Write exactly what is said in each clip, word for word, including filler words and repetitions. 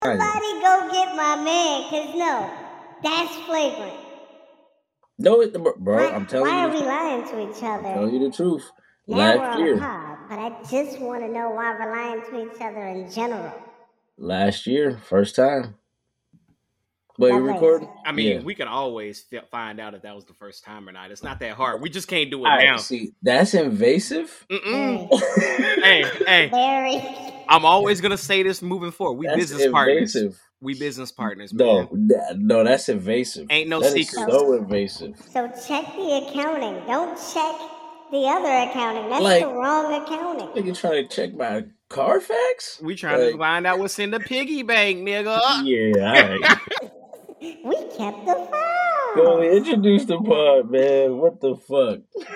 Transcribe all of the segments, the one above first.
Somebody go get my man, cause no, that's flagrant. No, it, bro, Why, I'm telling why you. are we lying to each I'm other? telling you the truth. Now we're Last on a year, pod, but I just want to know why we're lying to each other in general. last year, first time. Wait, you Lovely. recording? I mean, Yeah. we can always fi- find out if that was the first time or not. It's not that hard. We just can't do it All right, now. see, that's invasive. Mm-mm. Very, Hey, hey, very. I'm always gonna say this moving forward. We That's business partners. invasive. We business partners, man. No, that, no, that's invasive. Ain't no That is secrets. so invasive. So check the accounting. Don't check the other accounting. That's Like- the wrong accounting. Nigga trying to check my Carfax? We trying to Like, find out what's in the piggy bank, nigga. yeah, all right. We kept the file. Go introduce the pod, man. What the fuck?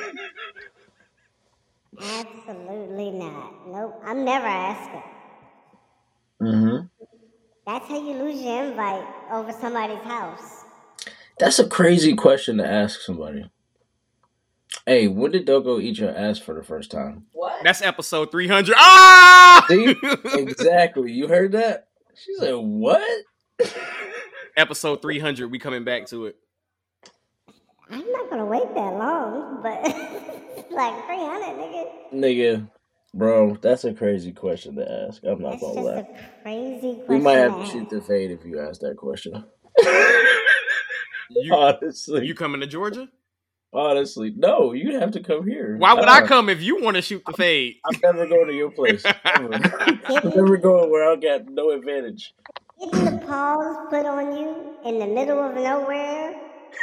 Absolutely not. Nope. I'm never asking. Mm-hmm. That's how you lose your invite over somebody's house. That's a crazy question to ask somebody. Hey, when did Doko eat your ass for the first time? What? That's episode three hundred. Ah! See? Exactly. You heard that? She said, what? Episode three hundred. We coming back to it. I'm not gonna wait that long, but like three hundred, nigga. Nigga, bro, that's a crazy question to ask. I'm not That's gonna just lie. a crazy question. We might have to ask. shoot the fade if you ask that question. You, honestly. you coming to Georgia? Honestly. No, you'd have to come here. Why would uh, I come if you want to shoot the fade? I'm never going to your place. Ever. I'm never going where I got no advantage. Getting the pause put on you in the middle of nowhere,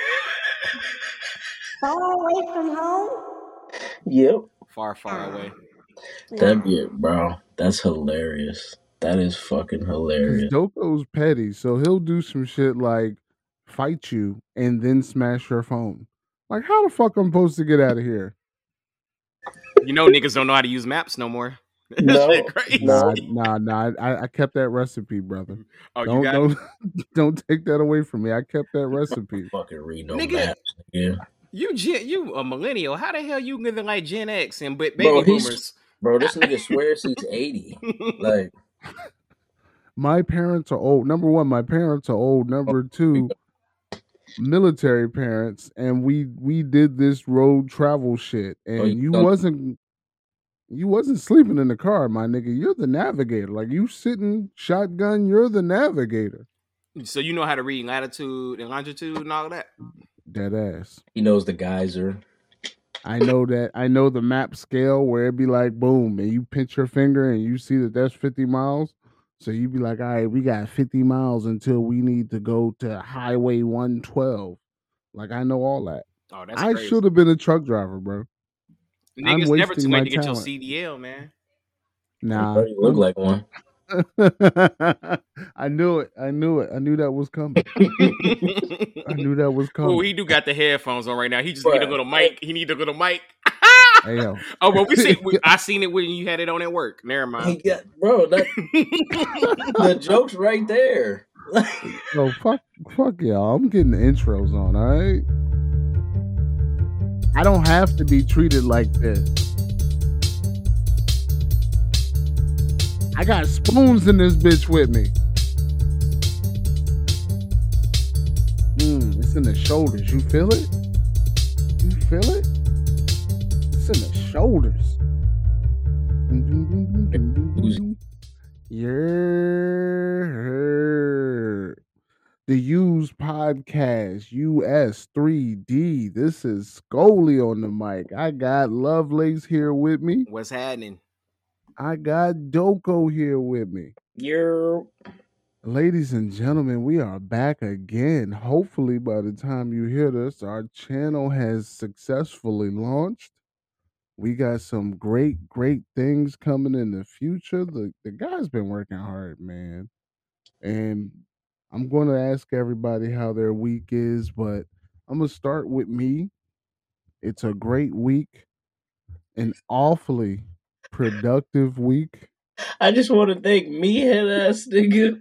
far away from home. Yep. Far, far Nah. away. That'd be it, bro. That's hilarious. That is fucking Because hilarious. Doko's petty, so he'll do some shit like fight you and then smash your phone. Like, how the fuck I'm supposed to get out of here? You know, niggas don't know how to use maps no more. That No, shit crazy. Nah, nah, nah. I, I kept that recipe, brother. Oh, you Don't got it? don't don't take that away from me. I kept that recipe. Fucking read no Nigga. maps. Yeah. You gen, you a millennial. How the hell you living like Gen X and ba- baby Bro, he's- boomers? Bro, this nigga swears he's eighty. Like, My parents are old. Number one, my parents are old. Number two, military parents, and we we did this road travel shit, and Oh, you you don't- wasn't you wasn't sleeping in the car, my nigga. You're the navigator. Like, you sitting shotgun, you're the navigator. So you know how to read latitude and longitude and all that. Dead ass. he knows the geyser. I know that. I know the map scale where it be like boom, and you pinch your finger and you see that that's fifty miles. So you be like, all right, we got fifty miles until we need to go to Highway one twelve. Like, I know all that. Oh, that's I crazy. should have been a truck driver, bro. I'm Niggas never wasting too my late to get your talent. C D L, man. Nah, Bro, you look like one. I knew it. I knew it. I knew that was coming. I knew that was coming. Oh, he do got the headphones on right now. He just Bruh. need a little mic. He need a little mic. Hey, yo. Oh, but we see. We, I seen it when you had it on at work. Never He mind. got, bro, that, the joke's right there. Yo, fuck, fuck y'all. I'm getting the intros on, all right? I don't have to be treated like this. I got spoons in this bitch with me. Mm, it's in the shoulders. You feel it? You feel it? It's in the shoulders. Yeah. The Use Podcast U S three D. This is Scully on the mic. I got Lovelace here with me. What's happening? I got Doko here with me. You're Ladies and gentlemen, we are back again. Hopefully, by the time you hear this, our channel has successfully launched. We got some great, great things coming in the future. The, the guy's been working hard, man. And I'm going to ask everybody how their week is, but I'm going to start with me. It's a great week, an awfully productive week. I just want to thank me, head ass nigga.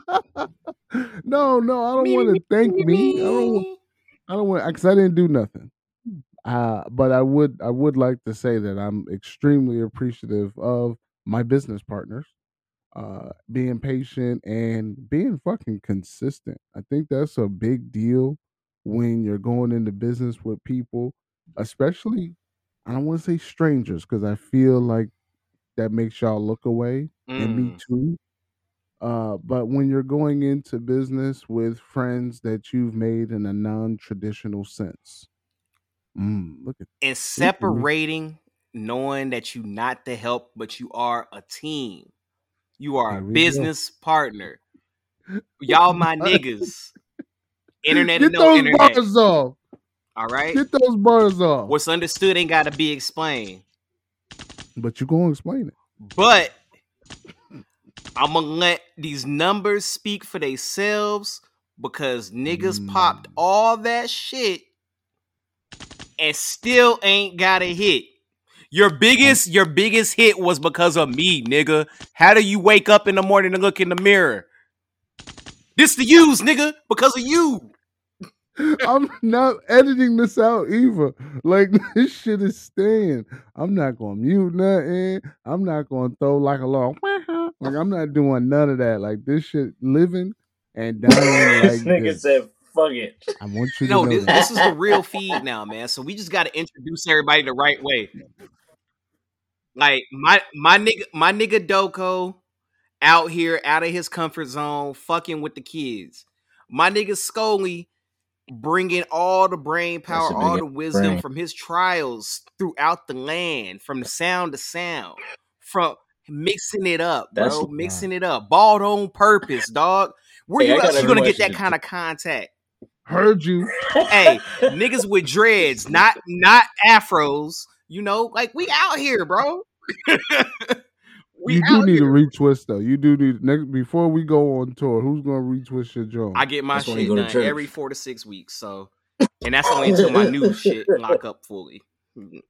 no, no, I don't want to thank me. I don't. wa- I don't want because I didn't do nothing. Uh, but I would. I would like to say that I'm extremely appreciative of my business partners uh, being patient, and being fucking consistent. I think that's a big deal when you're going into business with people, especially, I don't want to say strangers, because I feel like that makes y'all look away, and me Mm. too. Uh, but when you're going into business with friends that you've made in a non-traditional sense, mm, look at And look at me. separating, knowing that you not the help, but you are a team. You are a Here we go. business partner. Y'all my niggas. Internet and Get no those internet. bars off. All right. Get those bars off. What's understood ain't got to be explained. But you gonna explain it. But I'm gonna let these numbers speak for themselves because niggas Mm. popped all that shit and still ain't got a hit. Your biggest, your biggest hit was because of me, nigga. How do you wake up in the morning and look in the mirror? This the use, nigga, because of you. I'm not editing this out either. Like, this shit is staying. I'm not gonna mute nothing. I'm not gonna throw like a long like I'm not doing none of that. Like, this shit living and dying This like nigga this. said, "Fuck it." I want you to No, know this, that. this is the real feed now, man. So we just got to introduce everybody the right way. Like my my nigga, my nigga Doko out here, out of his comfort zone, fucking with the kids. My nigga Scully bringing all the brain That's power, a all big the ass wisdom brain. from his trials throughout the land, from the sound to sound, from mixing it up, That's bro, mixing it up, balled on purpose, dog. Where Hey, I you got else a you gonna get question that to- kind of contact? Heard you. Hey, niggas with dreads, not not afros. You know, like we out here, bro. We You do out need here. a retwist though. You do need next before we go on tour. Who's gonna retwist your joint? I get my That's when you shit go to done church. every four to six weeks. So, and that's only until my new shit lock up fully. Mm.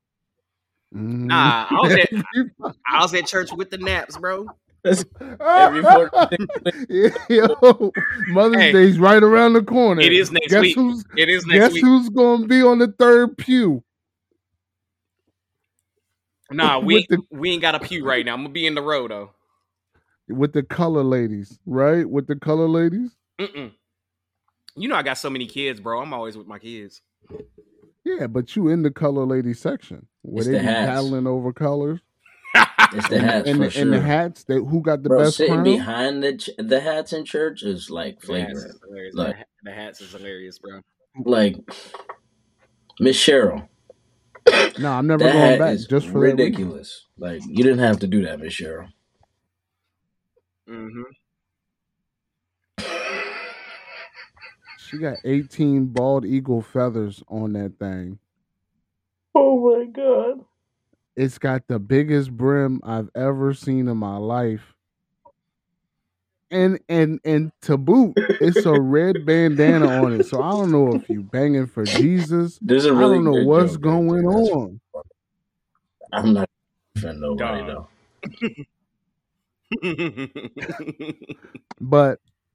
Nah, I was at I was at church with the naps, bro. Every forty-six Yo, Mother's Hey, Day's right around the corner. It is next guess week. Who's, It is next guess week. who's gonna be on the third pew? Nah, we with the we ain't got a pew right now. I'm gonna be in the row though. with the color ladies, right? With the color ladies. Mm-mm. You know I got so many kids, bro. I'm always with my kids. Yeah, but you in the color lady section where It's they the be hats. battling over colors. It's the and, hats and, for the, sure. and the hats, they, who got the Bro, best sitting crown? behind the ch- the hats in church is like The hats flagrant. is hilarious. Like, the, the hats is hilarious, bro. like Miss Cheryl. No, I'm never That going hat back is just for that reason. ridiculous. Like, you didn't have to do that, Miss Cheryl. Mm-hmm. She got eighteen bald eagle feathers on that thing. Oh my god. It's got the biggest brim I've ever seen in my life. And and and to boot, it's a red bandana on it. So I don't know if you banging for Jesus. There's a I really don't know good what's joke right going there. That's- on. I'm not offending nobody Dog. though. But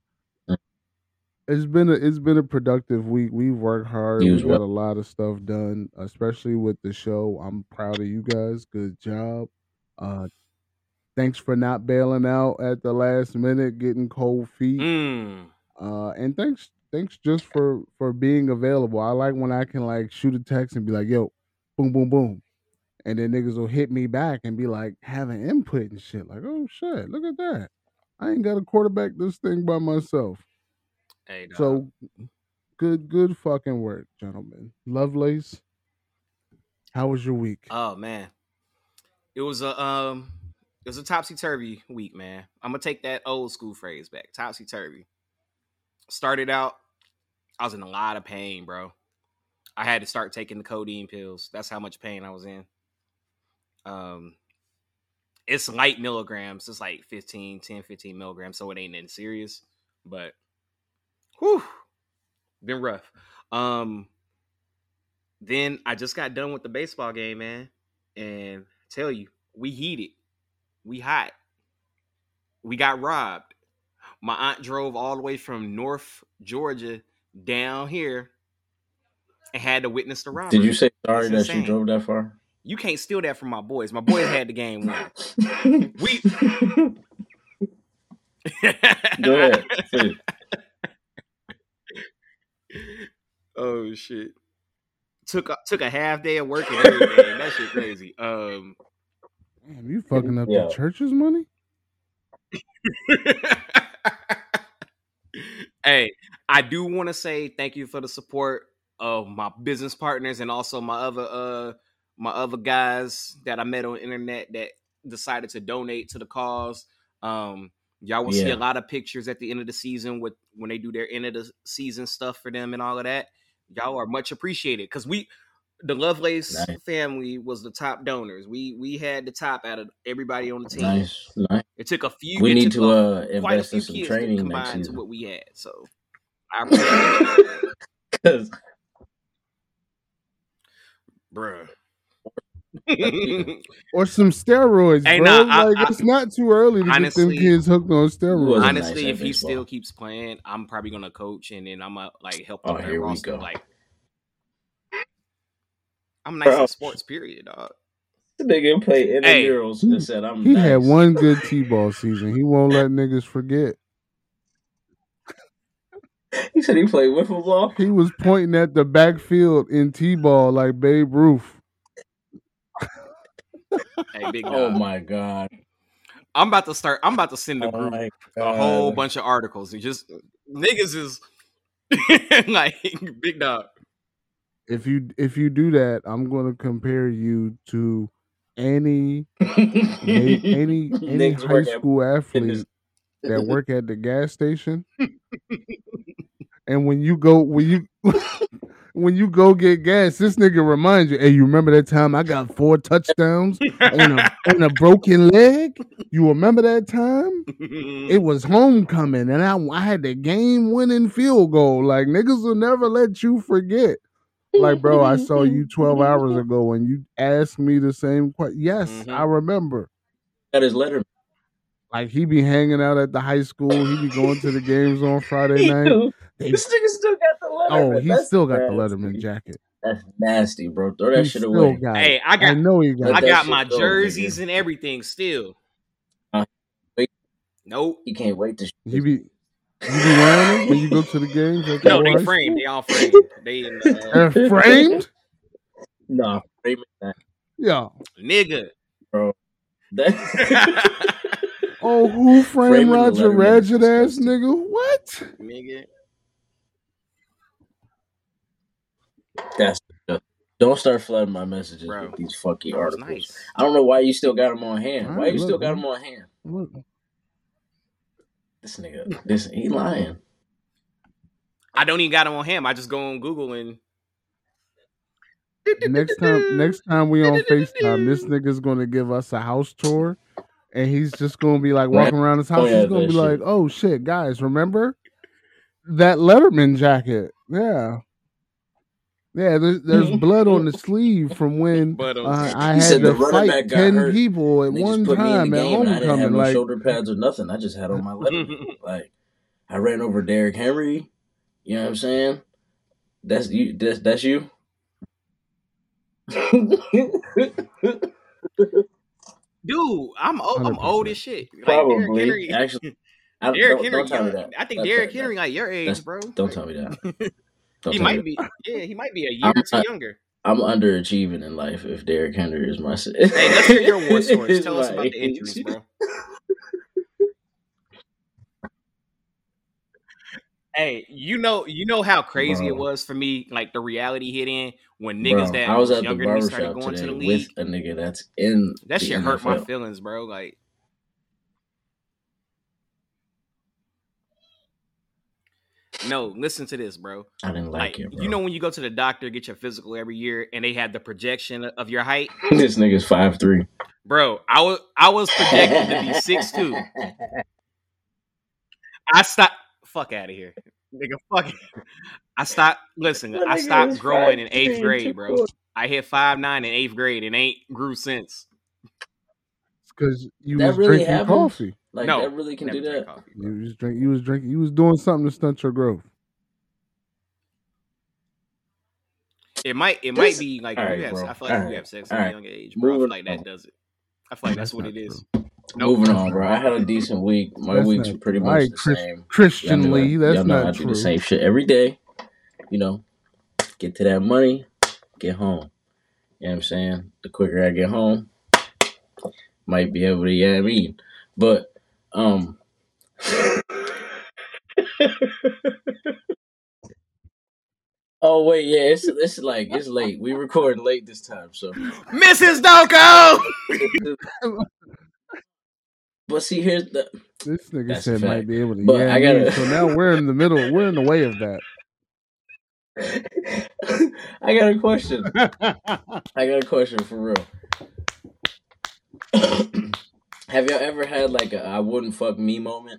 it's been a it's been a productive week. We've worked hard. We Use got what? a lot of stuff done, especially with the show. I'm proud of you guys. Good job. Uh thanks for not bailing out at the last minute, getting cold feet. mm. Uh and thanks thanks just for for being available. I like when I can like shoot a text and be like, yo, boom, boom, boom. And then niggas will hit me back and be like having input and shit. Like, oh shit, look at that. I ain't got to quarterback this thing by myself. Hey, dog. So good, good fucking work, gentlemen. Lovelace, how was your week? Oh man, it was a um, it was a topsy turvy week, man. I'm gonna take that old school phrase back. Topsy turvy. Started out, I was in a lot of pain, bro. I had to start taking the codeine pills. That's how much pain I was in. Um, it's light milligrams. It's like fifteen, ten, fifteen milligrams, so it ain't nothing serious. But, whew, been rough. Um, then I just got done with the baseball game, man, and I tell you, we heated, we hot, we got robbed. My aunt drove all the way from North Georgia down here and had to witness the robbery. Did you say sorry It's that insane. she drove that far? You can't steal that from my boys. My boys had the game won. We Go ahead. Finish. Oh shit! Took a, took a half day of work and everything. That shit crazy. Um, Damn, you fucking up Yeah. the church's money? Hey, I do want to say thank you for the support of my business partners and also my other uh my other guys that I met on the internet that decided to donate to the cause. Um, y'all will see Yeah. a lot of pictures at the end of the season with when they do their end of the season stuff for them and all of that. Y'all are much appreciated because we, the Lovelace Nice. family, was the top donors. We we had the top out of everybody on the team. Nice. Nice. It took a few. We it need took to a, uh quite a invest few in some kids to training next combine to season. what we had. So I appreciate it, 'Cause bruh. Or some steroids, Hey, bro. nah, I- like I- it's not too early to honestly- get them kids hooked on wasn't steroids. nice Honestly, at if he baseball. still keeps playing, I'm probably gonna coach and then I'm gonna like help Oh, out their here we roster. go. Like, I'm nice Bro. at sports, period, dog. The nigga played Hey. intramurals and said, "I'm He nice." had one good T-ball season. He won't let niggas forget. He said he played wiffle ball. He was pointing at the backfield in T-ball like Babe Ruth. Hey, big dog. Oh my god. I'm about to start. I'm about to send the Oh group my a whole God. bunch of articles. And just niggas is like big dog. If you if you do that, I'm gonna compare you to any ma- any any Niggas high work at school fitness. athlete that work at the gas station. And when you go when you when you go get gas, this nigga reminds you, hey, you remember that time I got four touchdowns on a on a broken leg? You remember that time? It was homecoming, and I, I had the game winning field goal. Like niggas will never let you forget. Like, bro, I saw you twelve hours ago and you asked me the same question. Yes, Mhm. I remember. Got his letter. Like he be hanging out at the high school. He be going to the games on Friday night. They, This nigga still got the Letterman. oh, he That's still got the nasty. Letterman jacket. That's nasty, bro. Throw that He shit still away. got Hey, it. I got. I know he got Let I it. that got shit my go, jerseys nigga. and everything still. Uh, wait. Nope. He can't wait to. You be you be wearing them when you go to the games at the No, old they high framed. school? They all framed. They in the, uh, They're framed? Nah, frame it that, Yeah. nigga. bro. That. Oh, who framed Framing the Roger Letterman is Rabbit ass disgusting. nigga? What? Nigga. That's. Don't start flooding my messages Bro, with these funky Bro, it's articles. nice. I don't know why you still got them on hand. All Why right, you look, still got bro. them on hand? Look. This nigga, this he lying. I don't even got them on him. I just go on Google and Next time, next time we on FaceTime, this nigga's gonna give us a house tour, and he's just gonna be like Right. walking around his Oh, house. yeah, He's gonna that be like, shit. "Oh shit, guys, remember that Letterman jacket? Yeah, yeah. There's there's blood on the sleeve from when But um, uh, I He had said the to running fight back got ten hurt, people at and they just one put me in time the at game, and I didn't have homecoming. no Like, shoulder pads or nothing. I just had on my Letterman. Like I ran over Derrick Henry. You know what I'm saying? That's you. That's that's you. dude, I'm old, I'm one hundred old as percent. shit. Like Derrick Probably. Henry, Actually, I, Derrick don't, Henry, don't tell me young. that. I think That's Derrick that, Henry that, like your that's, age, bro. don't Like, tell me that. Don't he tell me might be. Yeah, he might be a year I'm or two not- younger. I'm underachieving in life if Derrick Henry is my. Hey, let's hear your war stories. is Tell us my about the age. injuries, bro. Hey, you know, you know how crazy it Bro. was for me, like the reality hit in when niggas Bro, that I was, was at the younger than me started barbershop going to today the with league. a nigga that's in That the shit N hurt F my L. feelings, bro. Like, no, listen to this, bro. I didn't like, Like, it, bro. you know when you go to the doctor get your physical every year and they had the projection of your height, This nigga's five three. bro. I was I was projected to be six two. I stopped. Fuck out of here, nigga. Fuck it. I stopped. Listen, That I nigga stopped is growing in five three eighth and grade, two bro. quarters. I hit five nine in eighth grade and ain't grew since. Because you That was really drinking happens? coffee. Like, No, that really can never do drank that? coffee, bro. You was drink. You was drinking. You was doing something to stunt your growth. It might it This- might be like all if right, you have bro. I feel like all if you right, have sex all at a right. young age, bro. I feel Moving like on. that does it. I feel like that's, That's what not it is. true. Nope. Moving on, bro. I had a decent week. My That's weeks not were pretty true. All much right, the Chris, same. Y'all Christian know, Lee, that's y'all know not I do the true. same shit every day. You know, get to that money, get home. You know what I'm saying? The quicker I get home, might be able to, yeah, I mean. But, um, oh wait, yeah, it's it's like it's late. We recording late this time, so Missus Doko. but see, here's the This nigga that's a said might fact. be able to. But Yeah, I me. gotta So now we're in the middle. We're in the way of that. I got a question. I got a question for real. Have y'all ever had like a I wouldn't fuck me moment?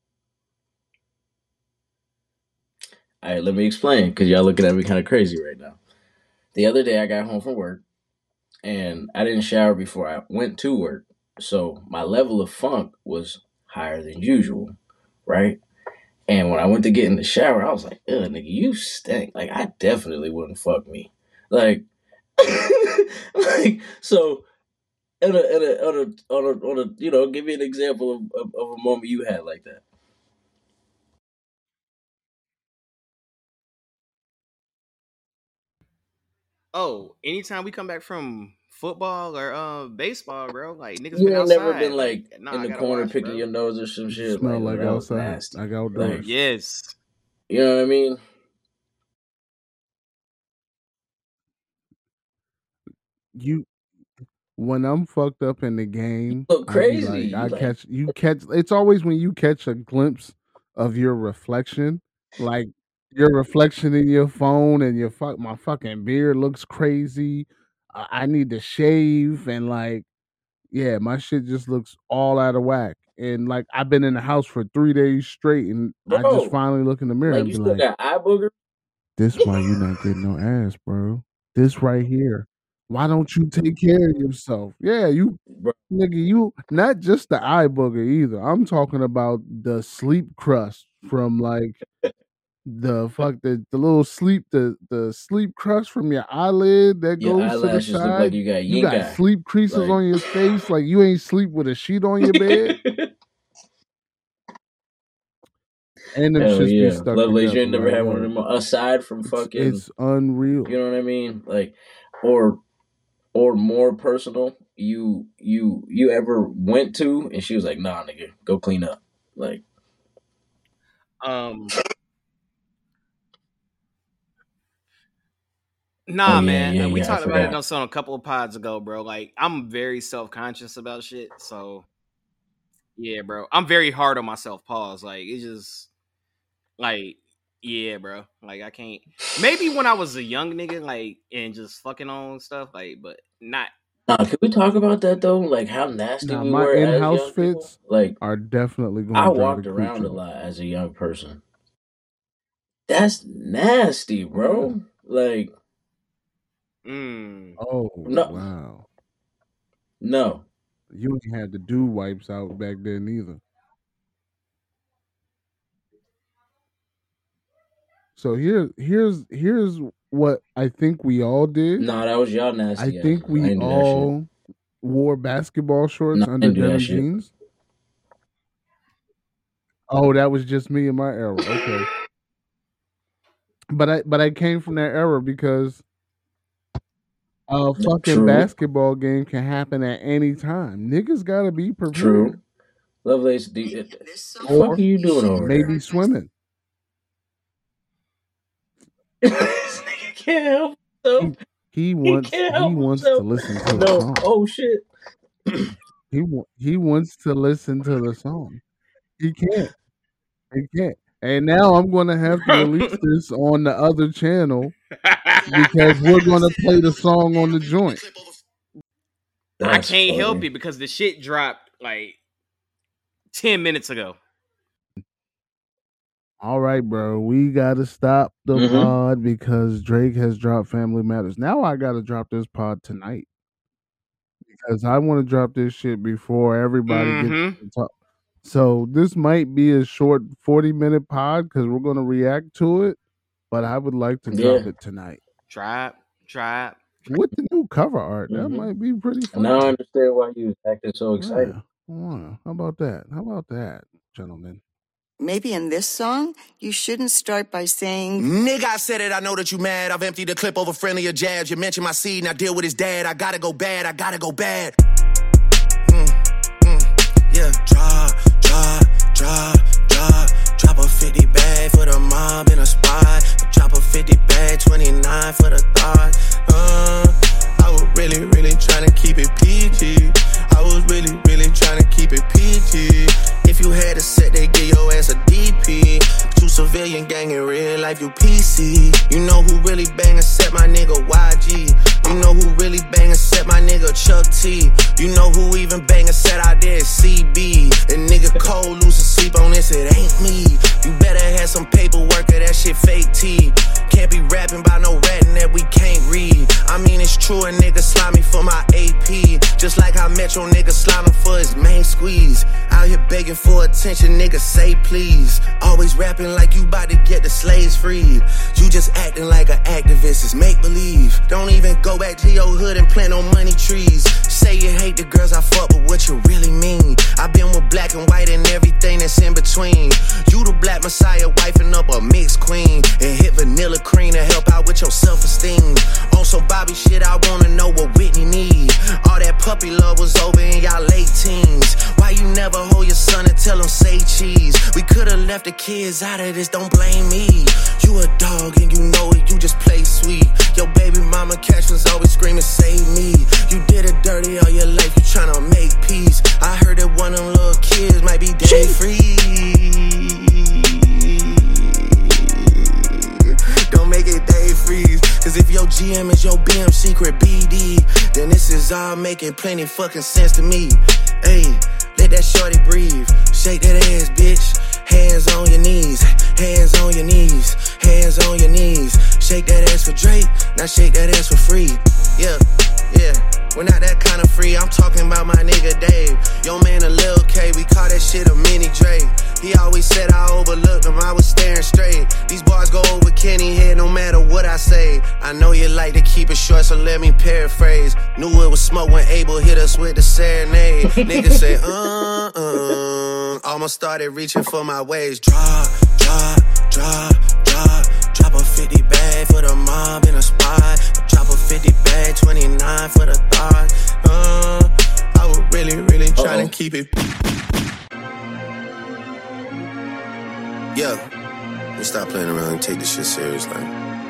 All right, let me explain because y'all looking at me kind of crazy right now. The other day I got home from work and I didn't shower before I went to work, so my level of funk was higher than usual, right? And when I went to get in the shower, I was like, "Ugh, nigga, you stink." Like I definitely wouldn't fuck me. Like, like so. On a, on a, on a, on a, on a, you know, give me an example of, of, of a moment you had like that. Oh, anytime we come back from football or uh, baseball, bro, like niggas You been ain't never been outside. Like, like nah, in I the gotta corner wash, picking bro. your nose or some You shit. smell Like, oh, like that was outside, nasty. like Like, outdoors. Yes. you know what I mean? You when I'm fucked up in the game, Look I be crazy. like, You I like, catch you catch. It's always when you catch a glimpse of your reflection, like your reflection in your phone, and your fuck. My fucking beard looks crazy. I, I need to shave, and like, yeah, my shit just looks all out of whack. And like, I've been in the house for three days straight, and I just bro, finally look in the mirror like and you be still like, got eye booger? this why you not getting no ass, bro. This right here. Why don't you take care of yourself? Yeah, you Bro, nigga, you not just the eye booger either. I'm talking about the sleep crust from like the fuck the, the little sleep the the sleep crust from your eyelid that your goes to the eyelashes look like side. you got You yin got eye. sleep creases Like, on your face like you ain't sleep with a sheet on your bed. And them hell shits be yeah. stuck Lovelace, you together. ain't never Like, had one of yo, them aside from it's fucking, it's unreal. you know what I mean? Like, or or more personal, you you you ever went to and she was like, nah, nigga, go clean up. Like, Um. oh Nah, yeah, man. yeah, Uh, we yeah, I talked about it forgot. on some a couple of pods ago, bro. Like, I'm very self conscious about shit. So yeah, bro. I'm very hard on myself. Pause. Like, it's just like, yeah, bro. Like, I can't. Maybe when I was a young nigga, like, and just fucking on stuff, like, but not. Nah, can we talk about that though? Like how nasty Now we my were as in-house young people? fits Like are definitely I gonna drive the walked around a coochie. lot as a young person. That's nasty, Yeah. bro. Like Mm. Oh no, wow. no. You ain't had the dew wipes out back then either. So here here's here's what I think we all did. Nah, that was y'all I nasty think asses. I we ain't do that shit. all wore basketball No, shorts I under didn't do that denim shit. jeans. Oh, that was just me in my era. Okay. But I but I came from that era because a fucking True, basketball game can happen at any time. Niggas gotta be prepared. true. Lovelace, do you, what the fuck Or are you doing over there? maybe swimming. This nigga can't help himself. He, he He wants can't he help wants to himself. listen to the No. song. Oh shit. He wa- he wants to listen to the song. He can't. He can't. And now I'm going to have to release this on the other channel because we're going to play the song on the joint. I That's can't help funny. it because the shit dropped like ten minutes ago. All right, bro. We got to stop the Mm-hmm. pod because Drake has dropped Family Matters. Now I got to drop this pod tonight because I want to drop this shit before everybody gets Mm-hmm. to talk. So this might be a short forty minute pod because we're going to react to it, but I would like to drop Yeah. it tonight. Trap, trap. With the new cover art, that Mm-hmm. might be pretty And now I fun. understand why you was acting so excited. Yeah. Wow, how about that? How about that, gentlemen? Maybe in this song, you shouldn't start by saying, Nigga, I said it, I know that you mad. I've emptied the clip over friendlier jabs. You mentioned my seed, now deal with his dad. I gotta go bad, I gotta go bad. Mm, mm, yeah, draw, draw, draw, draw. Drop a fifty bag for the mob in a spot. Drop a fifty bag, twenty-nine for the thought. Uh, I was really, really trying to keep it P G. I was really, really trying to keep it P G. If you had a set, they give your ass a D P. Two civilian gang in real life, you P C. You know who really bang and set my nigga Y G. You know who really bang and set my nigga Chuck T. You know who even bang and set out there C B. And nigga Cole losing sleep on this, it ain't me. You better have some paperwork or that shit fake T. Can't be rapping by no ratting that we can't read. I mean it's true, a nigga slimy for my A P. Just like how Metro nigga sliming for his main squeeze. Out here begging for attention, nigga say please. Always rapping like you bout to get the slaves freed. You just acting like an activist, it's make believe. Don't even go back to your hood and plant on money trees. Say you hate the girls I fuck, but what you really mean? I been with black and white and everything that's in between. You the black messiah wifing up a mixed queen. And hit vanilla cream to help out with your self-esteem. On some Bobby shit, I wanna know what Whitney need. All that puppy love was over in y'all late teens. Why you never hold your son and tell him say cheese? We could've left the kids out of this, don't blame me. You a dog and you know it, you just play sweet. Your baby mama captions always screaming save me. You did it dirty all your life, you tryna make peace. I heard that one of them little kids might be day free. Don't make it day freeze. Cause if your G M is your B M secret B D, then this is all making plenty fucking sense to me. Hey, let that shorty breathe. Shake that ass, bitch. Hands on your knees. Hands on your knees. Hands on your knees. Shake that ass for Drake. Now shake that ass for free. Yeah, yeah. We're not that kind of free. I'm talking about my nigga Dave. Yo man a Lil K. We call that shit a mini Drake. He always said I overlooked him, I was staring straight. These bars go over Kenny head no matter what I say. I know you like to keep it short, so let me paraphrase. Knew it was smoke when Abel hit us with the serenade. Niggas say, uh, uh. Almost started reaching for my waist. Draw, draw, draw, draw. Drop a fifty bag for the mob in a spot. Drop a fifty bag, twenty-nine for the thought. Uh, I was really, really trying to keep it. Yeah, let's stop playing around and take this shit serious, like.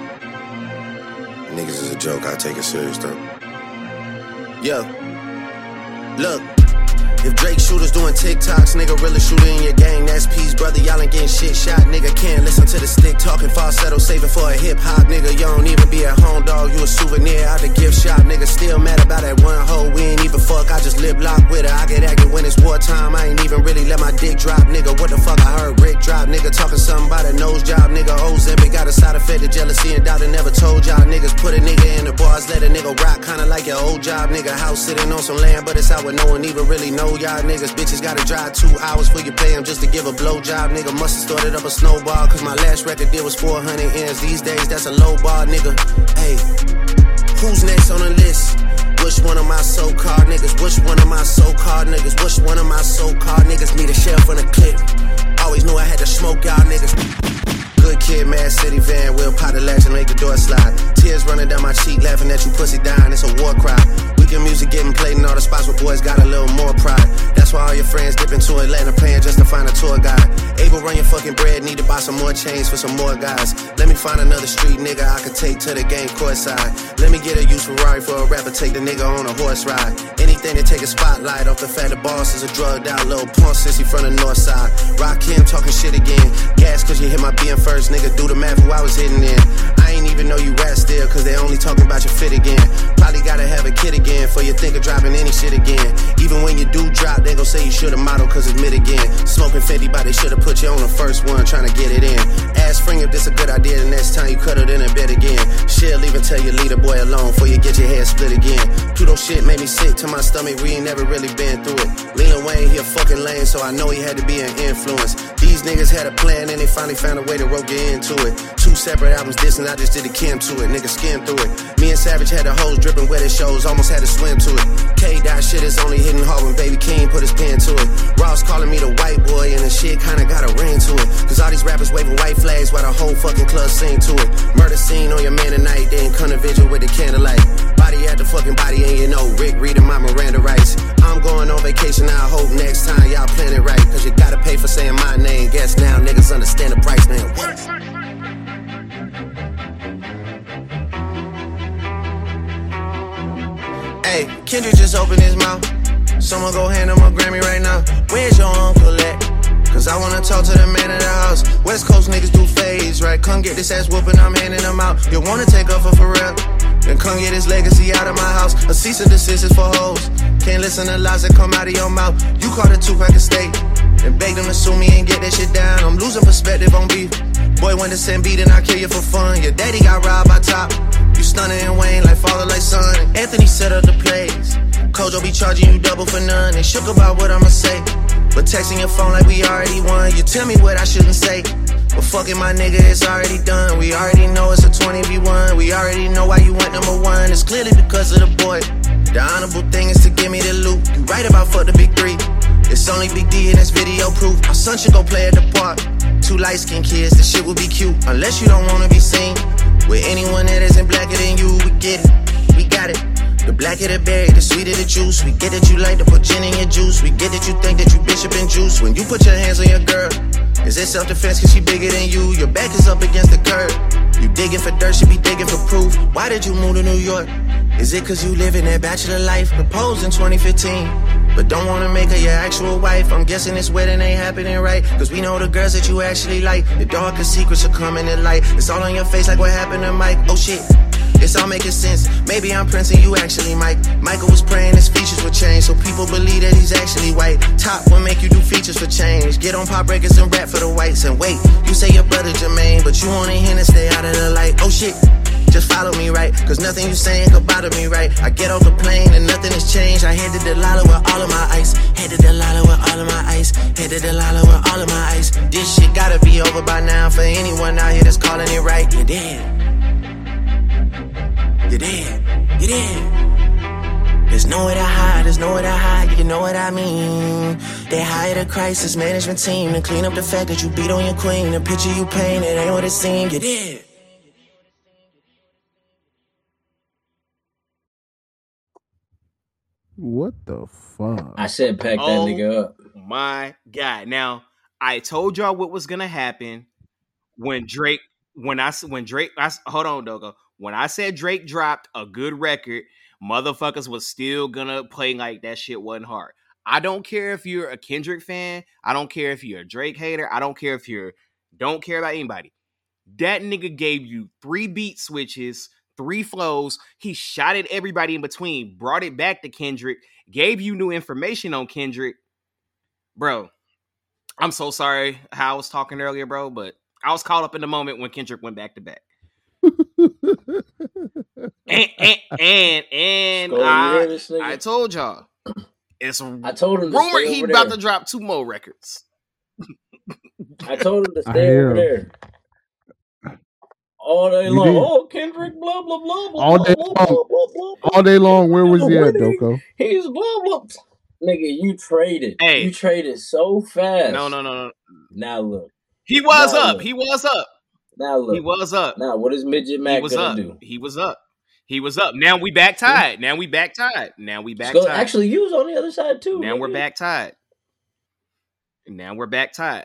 Niggas is a joke, I take it serious though. Yeah, look. If Drake shooters doing TikToks, nigga really shooting in your gang, that's peace, brother. Y'all ain't getting shit shot, nigga. Can't listen to the stick talking falsetto, saving for a hip hop, nigga. You don't even be a home dog, you a souvenir out the gift shop, nigga. Still mad about that one hoe, we ain't even fuck. I just lip lock with her. I get active when it's wartime. I ain't even really let my dick drop, nigga. What the fuck I heard Rick drop, nigga. Talking something about a nose job, nigga. Ozempic got a side effect of jealousy and doubt. I never told y'all niggas. Put a nigga in the bars, let a nigga rock, kinda like your old job, nigga. House sitting on some land, but it's out where no one even really know y'all niggas. Bitches gotta drive two hours for you pay them just to give a blowjob, nigga. Must've started up a snowball, cause my last record deal was four hundred ends. These days, that's a low bar, nigga. Hey, who's next on the list? Which one of my so-called niggas? Which one of my so-called niggas? Which one of my so-called niggas need a sheriff on the clip? Always knew I had to smoke y'all niggas. Good kid, Mad City van, we'll pot the latch and make the door slide. Tears running down my cheek, laughing at you pussy dying, it's a war cry. Weekend music getting played in all the spots where boys got a little more pride. That's why all your friends dip into Atlanta playing just to find a tour guide. Able run your fucking bread, need to buy some more chains for some more guys. Let me find another street nigga I could take to the game courtside. Let me get a used Ferrari for a rapper, take the nigga on a horse ride. Anything to take a spotlight off the fact the boss is a drugged out little punk sissy from the north side. Rock him talking shit again. Gas cause you hit my B M first, nigga. Do the math who I was hitting in. I ain't even know you rap still, cause they only talking about your fit again. Probably gotta have a kid again for you think of dropping any shit again. Even when you do drop, they gon' say you should've modeled cause it's mid again. Smoking fifty, but they should've put you on the first one, trying to get it in. Ask Spring if this a good idea, the next time you cut it in a bed again. Shit, leave and tell your leader boy alone before you get your head split again. Pluto shit made me sick to my stomach, we ain't never really been through it. Lil Wayne, he a fucking lame, so I know he had to be an influence. These niggas had a plan and they finally found a way to rope you into it. Two separate albums dissing, I just did a Kim to it. Nigga skim through it. Me and Savage had the hoes dripping wet at shows, almost had to swim to it. K-Dot shit is only hitting hard when Baby King put his pen to it. Ross calling me the white boy and the shit kinda got a ring to it. Cause all these rappers waving white flags while the whole fucking club sing to it. Murder scene on your man tonight, then come to vigil with the candlelight. Body at the fucking body and you know Rick reading my Miranda rights. I'm going on vacation, I hope next time y'all plan it right. Cause you gotta pay for saying my name. Guess now niggas understand the price, man. What? Hey, Kendrick just opened his mouth. Someone go hand him a Grammy right now. Where's your uncle at? Cause I wanna talk to the man in the house. West Coast niggas do phase, right? Come get this ass whooping, I'm handing them out. You wanna take off for Pharrell? Then come get his legacy out of my house. A cease and desist is for hoes. Can't listen to lies that come out of your mouth. You caught a two-pack of steak and beg them to sue me and get that shit down. I'm losing perspective on beef. Boy, when the send beat and I kill you for fun. Your daddy got robbed by Top. You stunning and Wayne like father like son. And Anthony set up the plays. Kojo be charging you double for none. They shook about what I'ma say, but texting your phone like we already won. You tell me what I shouldn't say, but fucking my nigga, it's already done. We already know it's a twenty v one. We already know why you went number one. It's clearly because of the boy. The honorable thing is to give me the loot. You right about fuck the big three. It's only Big D and it's video proof. Our son should go play at the park. Two light-skinned kids, the shit would be cute. Unless you don't wanna be seen with anyone that isn't blacker than you. We get it, we got it. The blacker the berry, the sweeter the juice. We get that you like to put gin in your juice. We get that you think that you bishop and juice. When you put your hands on your girl, is it self-defense cause she bigger than you? Your back is up against the curb. You digging for dirt, she be digging for proof. Why did you move to New York? Is it cause you living that bachelor life? Proposed in twenty fifteen, but don't wanna make her your actual wife. I'm guessing this wedding ain't happening right, cause we know the girls that you actually like. The darkest secrets are coming to light. It's all on your face like what happened to Mike. Oh shit, it's all making sense. Maybe I'm Prince and you actually Mike. Michael was praying his features would change, so people believe that he's actually white. Top will make you do features for change. Get on Pop Breakers and rap for the whites. And wait, you say your brother Jermaine, but you only him to stay out of the light. Oh shit, just follow me right, cause nothing you saying could bother me right. I get off the plane and nothing has changed. I head to Delilah with all of my ice. Head to Delilah with all of my ice. Head to Delilah with all of my ice. This shit gotta be over by now for anyone out here that's calling it right. You're dead. You're dead. You're dead. There's nowhere to hide, there's nowhere to hide, you know what I mean. They hired a crisis management team to clean up the fact that you beat on your queen. The picture you paint, it ain't what it seemed. You're dead. What the fuck? I said pack that Oh nigga up. my God. Now, I told y'all what was going to happen when Drake, when I, when Drake, I, hold on, Dogo. When I said Drake dropped a good record, motherfuckers was still gonna play like that shit wasn't hard. I don't care if you're a Kendrick fan. I don't care if you're a Drake hater. I don't care if you're, don't care about anybody. That nigga gave you three beat switches, three flows. He shot at everybody in between, brought it back to Kendrick, gave you new information on Kendrick. Bro, I'm so sorry how I was talking earlier, bro, but I was caught up in the moment when Kendrick went back to back. and and and, and Go, I, I told y'all, it's I told him rumored he about there. to drop two more records. I told him to stay over there. All day You long. did. Oh, Kendrick, blah, blah, blah, blah, All day blah, long. blah, blah, blah, blah. All day long. Where was he at, Winning. Doko? He's blah, blah. Nigga, you traded. Hey. You traded so fast. No, no, no, no. Now look. He was Now up. look. He was up. Now look. He was up. Now, what is Midget Mac He was gonna up. do? He was up. He was up. Now we back tied. Now we back tied. Now we back Go, tied. actually, you was on the other side too. Now nigga. we're back tied. Now we're back tied.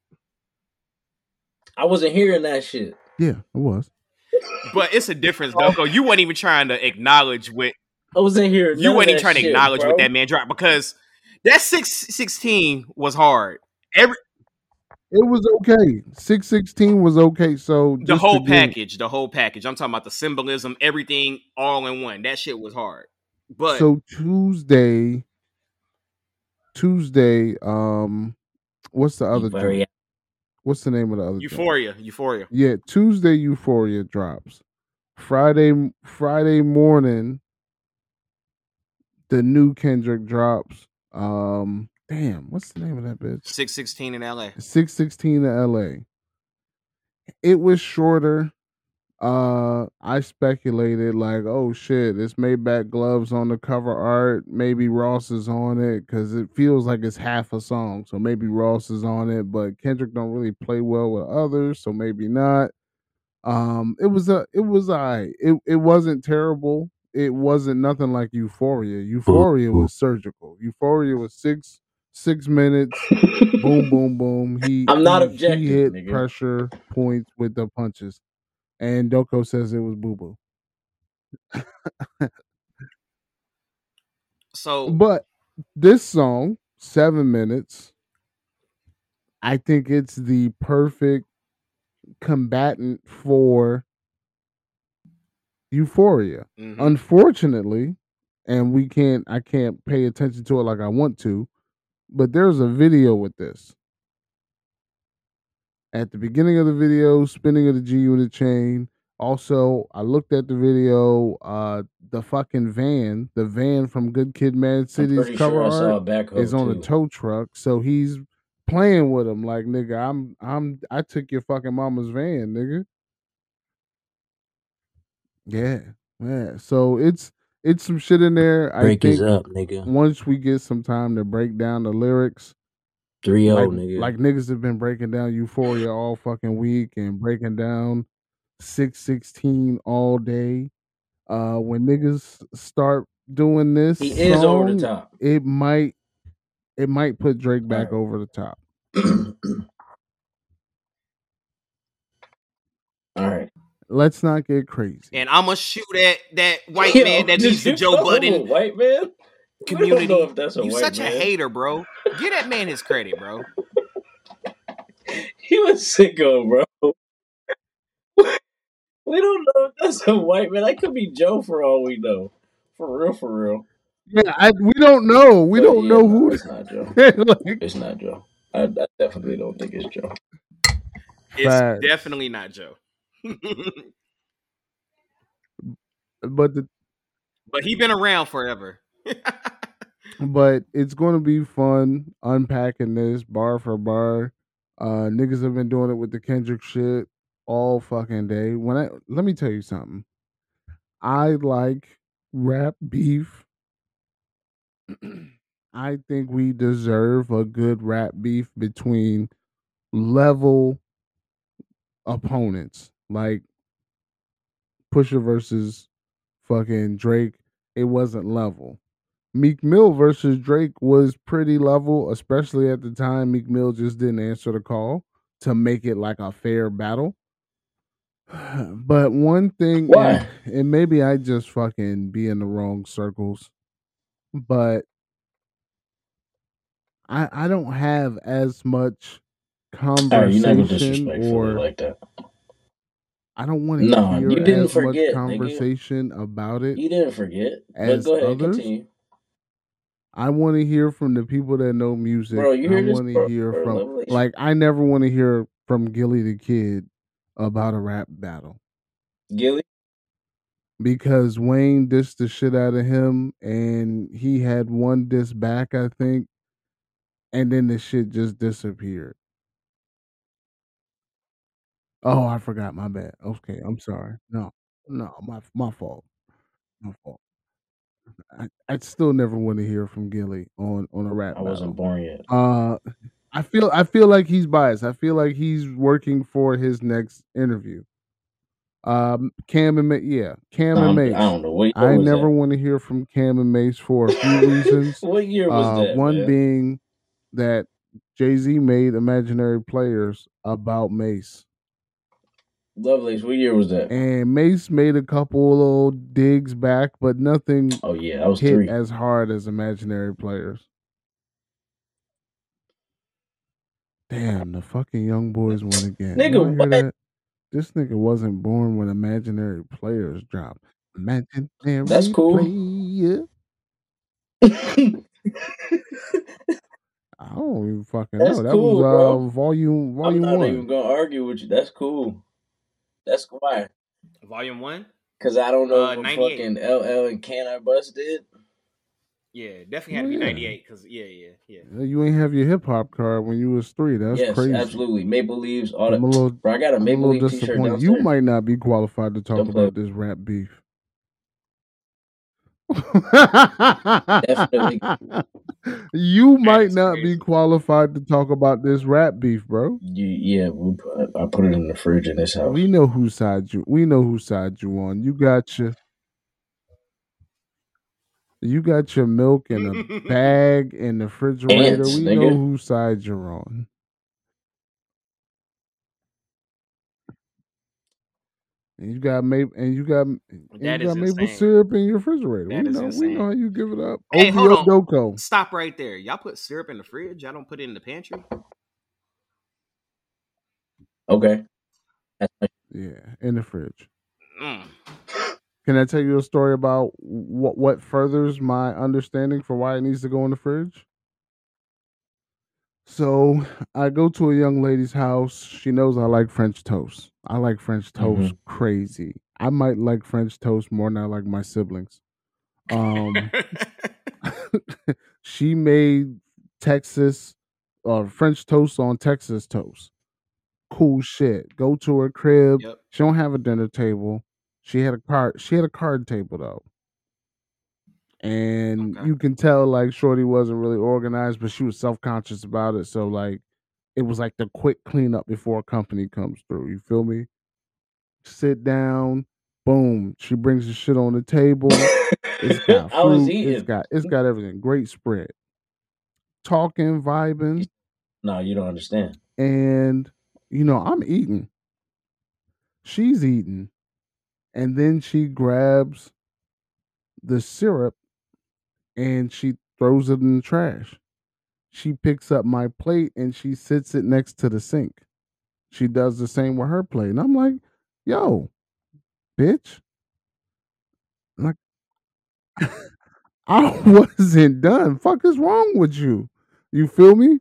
I wasn't hearing that shit. Yeah, it was. But it's a difference, Doko. You weren't even trying to acknowledge what I wasn't hearing. you none weren't of even that trying to shit, acknowledge bro. what that man dropped, because that six sixteen was hard. Every It was okay. six sixteen was okay. So the just whole to give- package, the whole package. I'm talking about the symbolism, everything all in one. That shit was hard. But So Tuesday, Tuesday, um, what's the other Very- joint? What's the name of the other joint? Euphoria, Euphoria. Yeah, Tuesday Euphoria drops. Friday Friday morning, the new Kendrick drops. Um, damn, what's the name of that bitch? six sixteen in L A. six sixteen to L A. It was shorter. Uh, I speculated like, oh shit, it's Maybach gloves on the cover art. Maybe Ross is on it because it feels like it's half a song. So maybe Ross is on it, but Kendrick don't really play well with others, so maybe not. Um, it was a, it was I. It it wasn't terrible. It wasn't nothing like Euphoria. Euphoria was surgical. Euphoria was six six minutes. Boom, boom, boom. He I'm not he he objective, hit nigga. pressure points with the punches. And Doko says it was boo boo. So, But this song, seven minutes, I think it's the perfect combatant for Euphoria. mhm. Unfortunately, and we can't I can't pay attention to it like I want to, but there's a video with this. At the beginning of the video, spinning of the G Unit chain. Also, I looked at the video, uh, the fucking van, the van from Good Kid, Mad I'm City's pretty cover sure I saw a art backhoe is on a too. tow truck. So he's playing with him like, nigga, I'm I'm I took your fucking mama's van, nigga. Yeah. Yeah. So it's it's some shit in there. I Break is think up, nigga. once we get some time to break down the lyrics, three oh, like nigga. like niggas have been breaking down Euphoria all fucking week and breaking down six sixteen all day. Uh, when niggas start doing this He is over the song, top. it might it might put Drake All back right. over the top. All right. Let's not get crazy. And I'm gonna shoot at that white Yo, man that did needs the you Joe call him a Budden white man? community. I don't know if that's a You white such man. a hater, bro. Give that man his credit, bro. He was sicko, bro. We don't know if that's a white man. That could be Joe for all we know. For real, for real. Yeah, I, we don't know. We But don't yeah, know no, who. it's not Joe. Like, It's not Joe. I, I definitely don't think it's Joe. It's facts. definitely not Joe. But the But he been around forever. but it's going to be fun unpacking this bar for bar. Uh, niggas have been doing it with the Kendrick shit all fucking day. When I let me tell you something, I like rap beef. I think we deserve a good rap beef between level opponents, like Pusha versus fucking Drake. It wasn't level. Meek Mill versus Drake was pretty level, especially at the time. Meek Mill just didn't answer the call to make it like a fair battle. But one thing, and, Why? and maybe I just fucking be in the wrong circles, but I I don't have as much All right, you're not gonna conversation disrespect Philly or like that. I don't want to No, hear you didn't as much forget, nigga. conversation about it You didn't forget. But as go ahead, others. continue. I want to hear from the people that know music. Bro, you I hear this, want to bro? hear Bro, from Lovely? like I never want to hear from Gilly the Kid about a rap battle Gilly? because Wayne dissed the shit out of him and he had one diss back, I think, and then the shit just disappeared. Oh, I forgot. My bad. Okay, I'm sorry. No, no, my my fault. My fault. I I still never want to hear from Gilly on on a rap I wasn't battle. born yet. Uh, I feel I feel like he's biased. I feel like he's working for his next interview. Um, Cam and Ma- yeah, Cam No, and I'm- Mace. I don't know. What year I was never that? want to hear from Cam and Mace for a few reasons. What year was Uh, that, one man? being that Jay-Z made Imaginary Players about Mace. Lovelace, what year was that? And Mace made a couple little digs back, but nothing Oh yeah, that was hit three. as hard as Imaginary Players. Damn, the fucking young boys won again. Nigga, Y'all hear what? that? This nigga wasn't born when Imaginary Players dropped. Imaginary That's cool. Player. I don't even fucking That's know. That cool, was uh bro. volume I'm volume not one. even gonna argue with you. That's cool. That's why. Volume one? Cause I don't know Uh, what ninety-eight. fucking L L and Can I Bust did. Yeah, definitely had Oh to be yeah. ninety-eight because yeah, yeah, yeah. You ain't have your hip hop card when you was three. That's Yes, crazy. absolutely. Maple Leaves, all I'm that. a little, Bro, I got a I'm a Maple little Leaf t-shirt disappointed. downstairs. You might not be qualified to talk Don't play about this rap beef. Definitely. You might is not be crazy. qualified to talk about this rap beef, bro. You, yeah, we put, I put it in the fridge in this house. We know whose side you. We know whose side you on. You got your. You got your milk in a bag in the refrigerator. Ants, We nigga. know whose side you're on. And you got maple, and you got, and That you is got maple insane. syrup in your refrigerator. That we is know, insane. we know how you give it up. Hey, hold on. Doko. Stop right there. Y'all put syrup in the fridge. Y'all don't put it in the pantry. Okay. Yeah, in the fridge. Mm. Can I tell you a story about what what furthers my understanding for why it needs to go in the fridge? So I go to a young lady's house. She knows I like French toast. I like French toast Mhm. crazy. I might like French toast more than I like my siblings. Um, she made Texas uh, French toast on Texas toast. Cool shit. Go to her crib. Yep. She don't have a dinner table. She had a card. She had a card table though. And Okay. you can tell like Shorty wasn't really organized, but she was self conscious about it. So like, it was like the quick cleanup before company comes through. You feel me? Sit down, boom. She brings the shit on the table. It's got I was fruit. It's eating. got it's got everything. Great spread. Talking, vibing, No, you don't understand. and you know I'm eating. She's eating, and then she grabs the syrup and she throws it in the trash. She picks up my plate and she sits it next to the sink. She does the same with her plate. And I'm like, yo, bitch. Like, I wasn't done. Fuck is wrong with you? You feel me?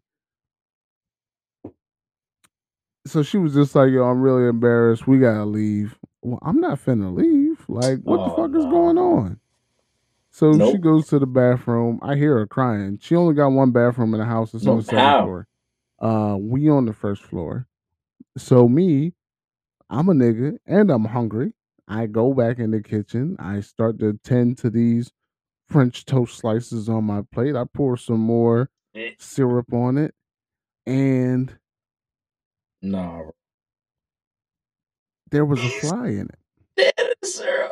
So she was just like, yo, I'm really embarrassed. We gotta leave. Well, I'm not finna leave. Like, what the Oh, fuck is no. going on? So she Nope. goes to the bathroom. I hear her crying. She only got one bathroom in the house. It's on No, the second how? floor. Uh, we on the first floor. So me, I'm a nigga and I'm hungry. I go back in the kitchen. I start to tend to these French toast slices on my plate. I pour some more Eh. syrup on it. And No. there was a fly in it. Syrup.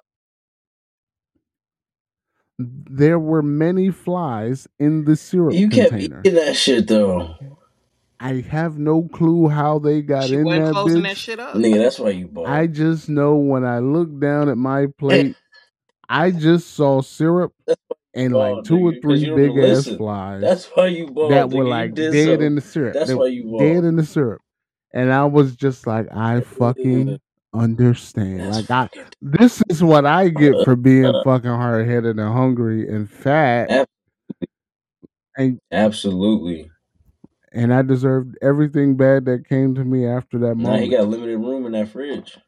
There were many flies in the syrup You kept container. eating that shit though. I have no clue how they got She in wasn't that closing bitch. that shit up. Nigga, that's why you bought. I just know when I looked down at my plate, I just saw syrup and like bought, two or nigga, 'cause three you don't big ass listen. flies That's why you bought. that nigga. were You like did dead something. in the syrup. That's They why were you bought. dead in the syrup. And I was just like, I fucking understand. That's Like I fucking- this is what I get for being fucking hard headed and hungry and fat. Ab- And Absolutely. and I deserved everything bad that came to me after that Now he moment. got limited room in that fridge.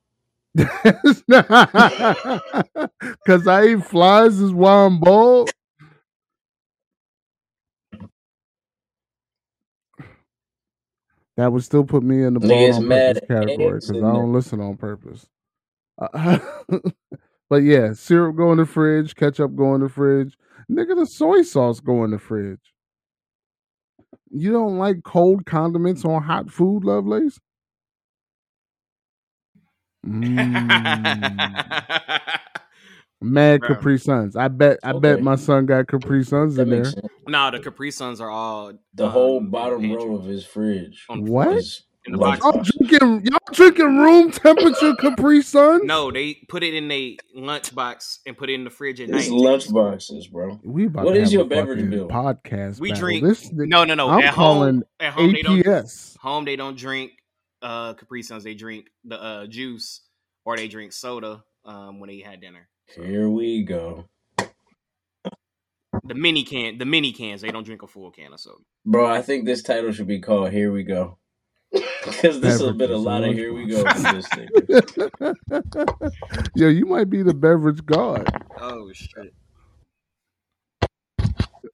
Cause I eat flies is why I'm bald. That would still put me in the Nigga, bald it's on mad purpose category ants because in I there. don't listen on purpose. Uh, but yeah, syrup go in the fridge, ketchup go in the fridge. Nigga, the soy sauce go in the fridge. You don't like cold condiments on hot food, Lovelace? Mm. Mad Bro. Capri Suns. I bet. I bet Okay. my son got Capri Suns That in there. makes sense. Nah, the Capri Suns are all The um, whole in the bottom pantry. row of his fridge On the What? floor. is In the box. Y'all lunchbox. drinking? Y'all drinking room temperature Capri Suns? No, they put it in a lunchbox and put it in the fridge at It's night. and take it to school. lunchboxes, bro. We about What to is have your a beverage fucking bill? podcast We battle. drink. This No, no, no. I'm At calling home, at home they don't. A P S. Home they don't drink uh, Capri Suns. They drink the uh, juice or they drink soda um, when they had dinner. Here we go. The mini can, the mini cans. They don't drink a full can of soda. Bro, I think this title should be called Here We Go. Because this has been a Beverages lot and of here we go from this nigga. Yo, you might be the beverage god. Oh shit!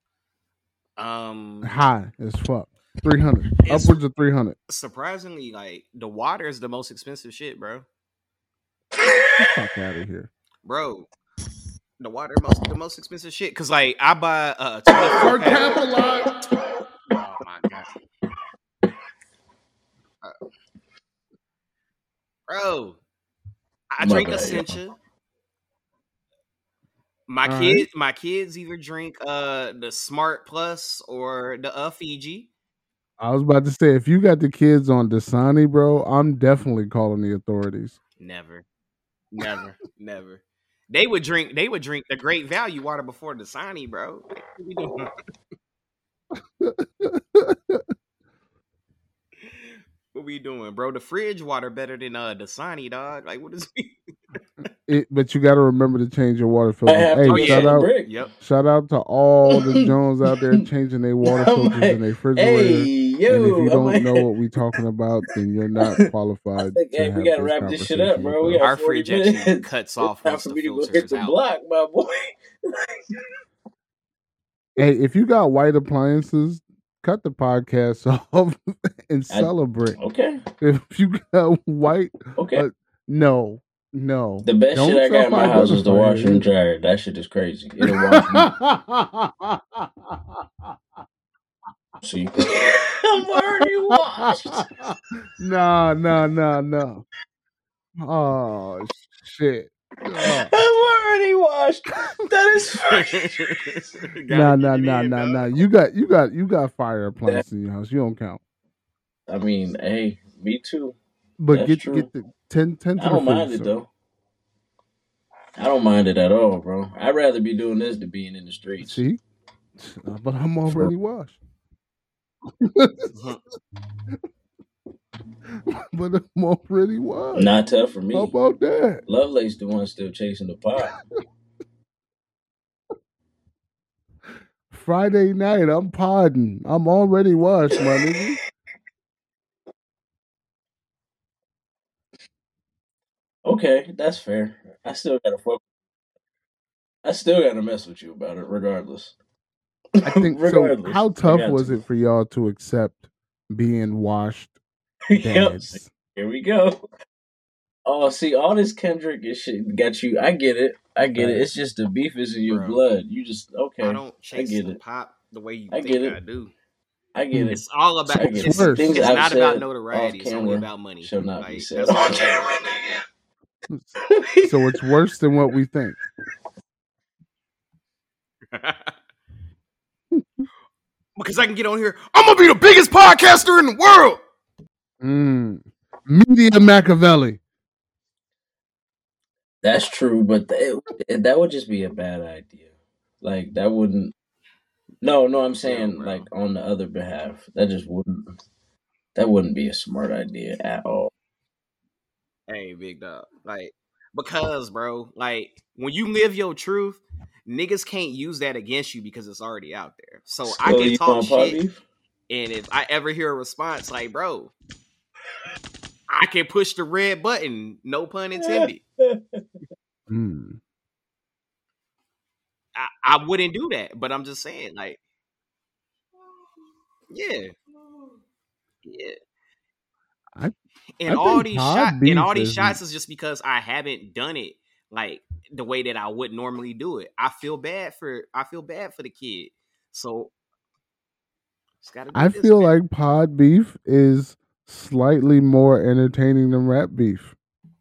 Um, High as fuck. three hundred. It's- Upwards of three hundred. surprisingly, like the water is the most expensive shit, bro. Fuck out of here. Bro, the water most the most expensive shit. Cause like I buy a twenty-four pack. Oh my god, uh, bro! I My drink bad, Essentia. My All kid, right. my kids either drink uh the Smart Plus or the uh Fiji. I was about to say, if you got the kids on Dasani, bro, I'm definitely calling the authorities. Never, never, never. They would drink. They would drink the Great Value water before Dasani, bro. Like, what we doing? What we doing, bro? The fridge water better than uh Dasani, dog. Like, what is we? It, but you got to remember to change your water I filters. have Hey, to Oh, get yeah. shout some out, brick. Yep. shout out to all the Jones out there changing their water I'm filters like, in their refrigerator. Hey, yo, And if you I'm don't like, know what we talking about, then you're not I qualified think, to hey, have we gotta this wrap this shit up, conversation bro. with We us. got Our forty fridge actually minutes. cuts It's off time once for the me to go hit filter's the out. block, my boy. Hey, if you got white appliances, cut the podcast off and I- celebrate. Okay, If you got white, okay. uh, no, no. The best Don't shit I got in my house is the self-identify washer and here. dryer. That shit is crazy. It'll wash me. See, I'm already washed. Nah, nah, nah, nah. Oh shit. Oh. I'm already washed. That is fucking. Nah, Gotta nah, get it nah, in, nah, dog. nah. You got, you got, you got fire appliances in your house. You don't count. I mean, hey, me too. But That's get, true. get the ten, ten to I the don't mind fridge, it sir. though. I don't mind it at all, bro. I'd rather be doing this than being in the streets. See, but I'm already washed. Mhm. But I'm already washed. Not tough for How me. about that? Lovelace the one still chasing the pot. Friday night, I'm podding. I'm already washed, my nigga. Okay, that's fair. I still gotta fuck. I still gotta mess with you about it, regardless. I think so. Regardless, How I tough got was to. it for y'all to accept being washed Yep. dads? Here we go. Oh, see, all this Kendrick and shit got you. I get it. I get it. Facts. It's just the beef is in your Bro, blood. You just I okay. don't I chase get the it. pop the way you I think get it. I do. I get Hmm. it. It's all about. I get It's, What's it. worse? Things it's I've not about said off notoriety. It's only camera about money. shall not be Like said that's all on it camera. is. So it's worse than what we think. Because I can get on here. I'm gonna be the biggest podcaster in the world. Mm. Media Machiavelli. That's true, but th- it, that would just be a bad idea. Like that wouldn't. No, no, I'm Yo, saying bro. like on the other behalf, that just wouldn't. That wouldn't be a smart idea at all. Hey, big dog. Like, because, bro, like when you live your truth, niggas can't use that against you because it's already out there. So I So can you talk want pot shit, beef? and if I ever hear a response like, bro, I can push the red button, no pun intended. Mm. I, I wouldn't do that, but I'm just saying, like, yeah, yeah. I, And I all think these pod shot and beef all these is shots is just because I haven't done it like the way that I would normally do it. I feel bad for I feel bad for the kid. So it's gotta be I this, feel man. like pod beef is slightly more entertaining than rap beef.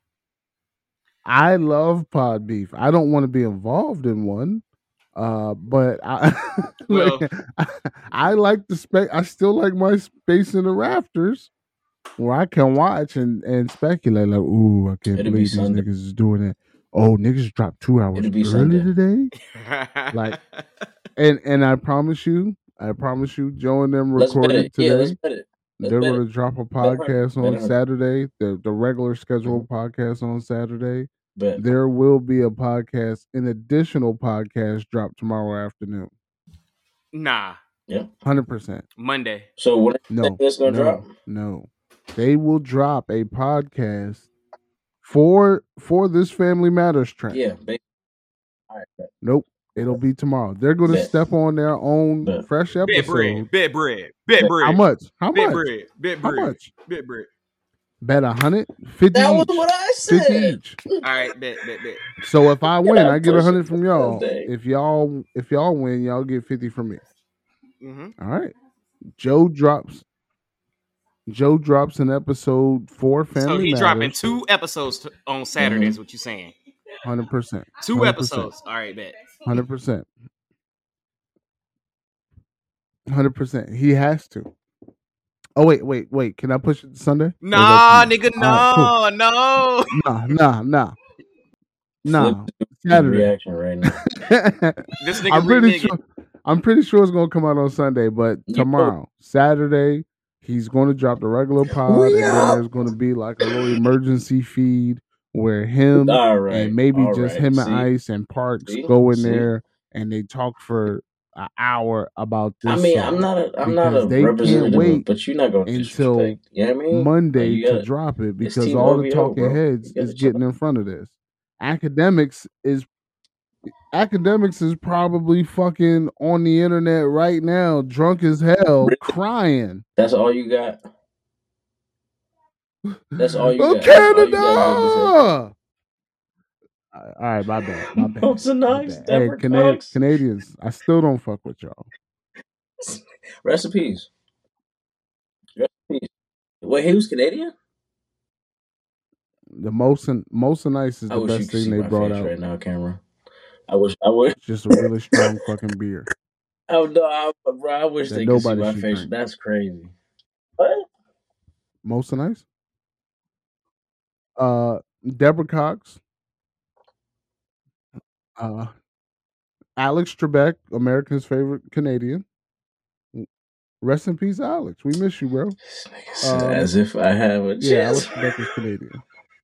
I love pod beef. I don't want to be involved in one. Uh, but I Well, like, I, I like the space. I still like my space in the rafters where I can watch and, and speculate. Like, ooh, I can't It'll be believe these Sunday. niggas is doing it. Oh, niggas dropped two hours It'll be early Sunday. today. Like, and and I promise you, I promise you, Joe and them Let's bet recorded it. Yeah, let's today. bet it. Let's They're bet going it. to drop a Bet a hundred. podcast Bet a on hundred. Saturday. The the regular scheduled Mhm. podcast on Saturday. Bet. There will be a podcast, an additional podcast drop tomorrow afternoon. nah, Yeah. Hundred percent. Monday. So when No, it's gonna drop? no, no. They will drop a podcast for for this Family Matters track. Yeah. Ba- All right. Bet. Nope. It'll be tomorrow. They're going to Bet. step on their own Bet. fresh Bet bread, episode. bet bread, bet Bet. bread. How much? How Bet much? bread, bet How bread, much? bet bread. Bet a hundred, fifty That was each. what I Fifty said. each. All right, bet, bet, bet. So if I win, Yeah, I get a push hundred it from for y'all. Sunday. If y'all if y'all win, y'all get fifty from me. Mm-hmm. All right. Joe drops. Joe drops an episode for So Family he Matters. dropping two episodes t- on Saturday. Mhm. Is what you saying? Hundred percent. Two Hundred percent. episodes. All right, bet. Hundred percent. Hundred percent. He has to. Oh wait, wait, wait. Can I push it to Sunday? Or is that Nah, too much? nigga, All right, no, no. Nah, nah, nah, nah. Flip his Saturday. reaction right now. This nigga I'm pretty reneging. sure. I'm pretty sure it's gonna come out on Sunday, but You know, tomorrow, Saturday, he's going to drop the regular pod, we and then up. there's going to be like a little emergency feed where him All right. and maybe All just right. him and See, Ice and Parks see, go in see. there and they talk for an hour about I this mean, I'm song not a, I'm not because a they can't representative of, wait but you're not gonna until disrespect. You know what I mean? Like Monday you to gotta. drop it It's because Team all O the V O, talking bro. heads You gotta is chill getting in front of this. Academics is Academics is probably fucking on the internet right now, drunk as hell, Really? crying. That's all you got. That's all you Oh, got. That's all you got good to say. Canada! All right, my bad, my bad, Those are my nice. bad. Hey, Deborah Cana- Cox. Canadians, I still don't fuck with y'all. Recipes. Recipes. Wait, he was Canadian? The most and most and ice is I the wish you best could thing see they my brought face out. right now, camera. I wish. I wish. It's just a really strong fucking beer Oh no, I, bro! I wish that they could see nobody my should face. drink. That's crazy. What? Most and ice. Uh, Deborah Cox. Uh, Alex Trebek, America's favorite Canadian. Rest in peace, Alex. We miss you, bro. This nigga said, Um, as if I have a yeah, Alex chance. Trebek is Canadian.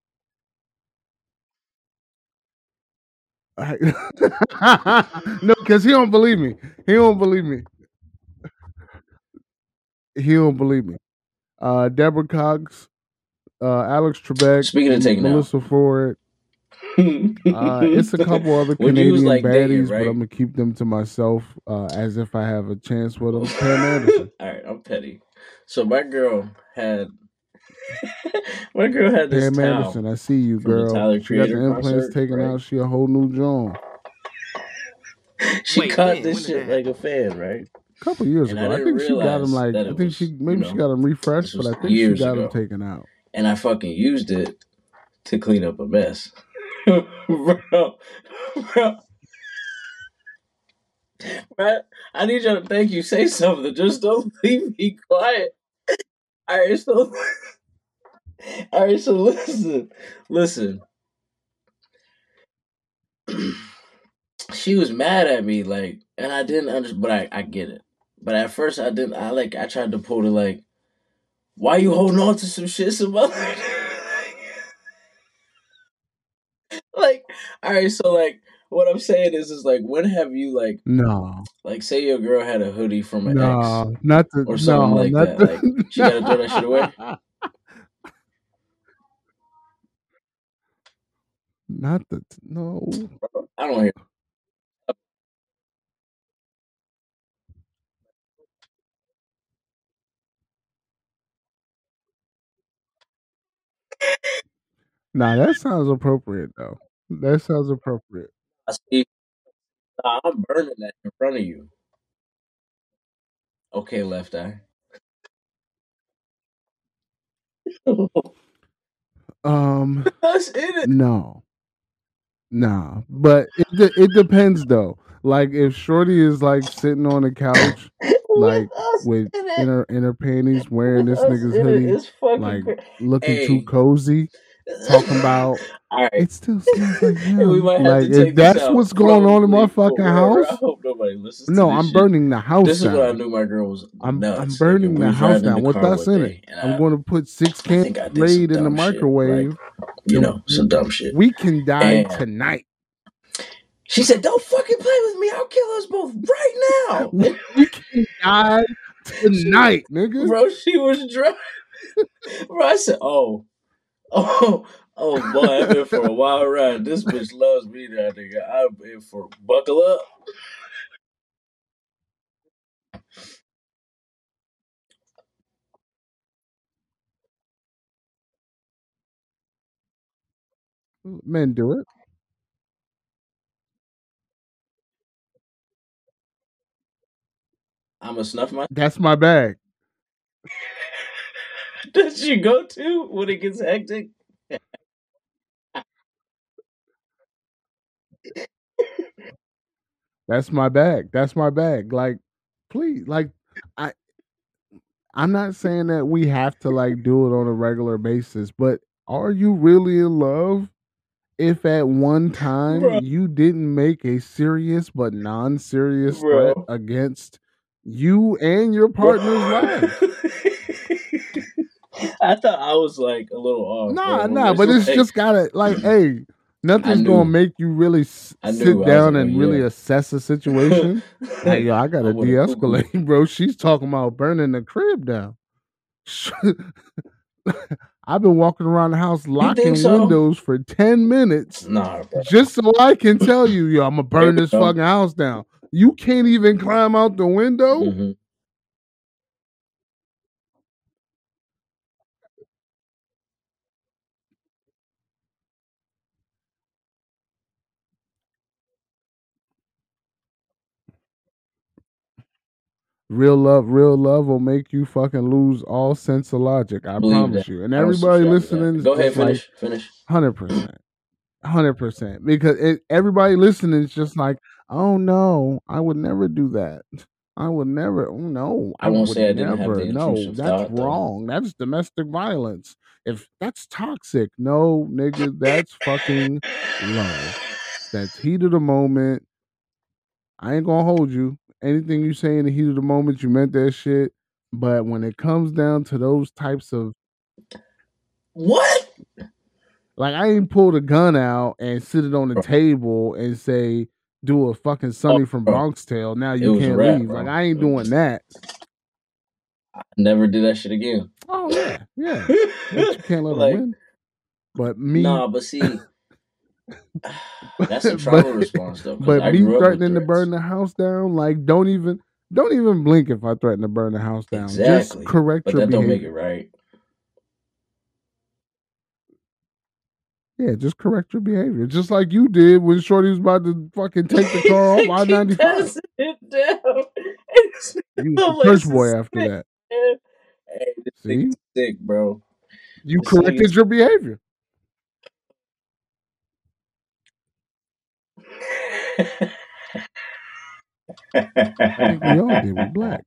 No, because he don't believe me. He don't believe me. He don't believe me. Uh, Deborah Cox, uh, Alex Trebek, Speaking of M- taking out, Melissa Ford. Uh, it's a couple other when you was Canadian like dating, baddies, but I'm right? gonna keep them to myself uh, as if I have a chance with them. Pam Anderson. All right, I'm petty. So my girl had my girl had this Pam towel Anderson, I see you, from the girl. Tyler She got the Creator implants concert, taken right? out. She a whole new John. She Wait, caught when? this When did shit that like happen? a fan, right? A couple years And ago, I I didn't think she got him realize like. that I it think was, she you maybe she know, got him refreshed, this but I was think she years got him ago. taken out. And I fucking used it to clean up a mess. Bro, bro, bro, I need you to thank you. Say something. Just don't leave me quiet. All right, so, all right, so listen, listen. She was mad at me, like, and I didn't understand, but I, I get it. But at first, I didn't. I like, I tried to pull it, like, why you holding on to some shit, some other? Like, all right, so like, what I'm saying is, is like, when have you like, No, like, say your girl had a hoodie from an ex no, not the or something no, like not that, the. like, she gotta throw that shit away. Not the no. Bro, I don't hear. Nah, that sounds appropriate though. That sounds appropriate. I see. Nah, I'm burning that in front of you. Okay, left eye. Um, That's in it. no, nah, but it de- it depends though. Like if Shorty is like sitting on the couch, like With us with in it. in her in her panties, wearing With this us nigga's in it. hoodie, It's fucking like crazy. looking too Hey. cozy, talking about All right. it still smells like And we him. might have Like to take if this that's out what's going on in my probably for fucking wherever. I house, hope nobody listens to no, this I'm shit. burning the house This is when I down. knew my girl was I'm nuts. I'm nigga. burning We the was house riding in down the with car us one in day, it. and I'm I, going to put six I cans think I did some laid in the dumb shit. Like, microwave. you And know, some dumb shit. we can die And tonight. she said, "Don't fucking play with me. I'll kill us both right now." We we can die She, tonight, nigga. bro, she was drunk. Bro, I said, "Oh, oh, Oh boy, I'm in for a wild ride. This bitch loves me, that nigga. I'm in for buckle up. Men do it. I'm a snuff my. That's my bag. Does she go to when it gets hectic? That's my bag. That's my bag. Like, please, like, I. I'm not saying that we have to like do it on a regular basis, but are you really in love if at one time Bro. you didn't make a serious but non-serious threat Bro. against you and your partner's lives? I thought I was like a little off. Nah, bro. nah, but it's like, just gotta like, hey, nothing's knew. gonna make you really s- I sit knew. I down was and like, really yeah. assess a situation. Like, yo, I gotta I'm with a de-escalate, bro. She's talking about burning the crib down. I've been walking around the house locking so? windows for ten minutes Nah, bro. just so I can tell you, yo, I'm gonna burn There we this go. fucking house down. You can't even climb out the window. Mhm. Real love, real love will make you fucking lose all sense of logic. I Believe promise that. you. And I don't everybody subscribe to that. listening is Go ahead, just like finish. Finish. hundred percent. Hundred percent. Because it, everybody listening is just like, oh no, I would never do that. I would never. Oh no, I won't would say I didn't have never. the No, intrusive that's thought, though. wrong. That's domestic violence. If that's toxic, no, nigga, that's fucking love. That's heat of the moment. I ain't gonna hold you. Anything you say in the heat of the moment, you meant that shit. But when it comes down to those types of What? like, I ain't pulled a gun out and sit it on the Bro. table and say, do a fucking Sonny Oh, from bro. Bronx Tale. Now It you was a can't wrap, leave. bro. Like, I ain't It doing was- that. I never did that shit again. Oh yeah, yeah. But you can't let Like, them win. But me, Nah, but see, that's a trauma but, response though. 'cause but I me grew up with threatening to threats. burn the house down, like, don't even, don't even blink if I threaten to burn the house down. Exactly. Just correct But your that don't make behavior. it right. Yeah, just correct your behavior. Just like you did when Shorty was about to fucking take the car off I ninety-five. It down. You was the church boy after that. Hey, this See? nigga's sick, bro. You This corrected nigga's- your behavior. I think we all did. We black.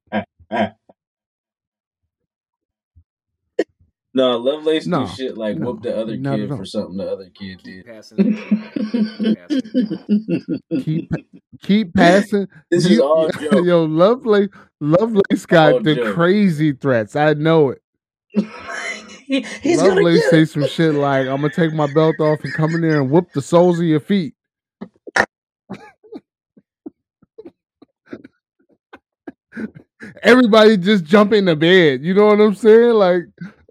No, Lovelace No, do shit like no, whoop the other not kid at all. for something the other kid Keep did. passing it down. Passing it down. Keep keep passing. This is You, all joke. yo, Lovelace, Lovelace got All the joke. crazy threats. I know it. He- He's gonna Lovelace get say it. some shit like, "I'm gonna take my belt off and come in there and whoop the soles of your feet." Everybody just jump in the bed. You know what I'm saying? Like,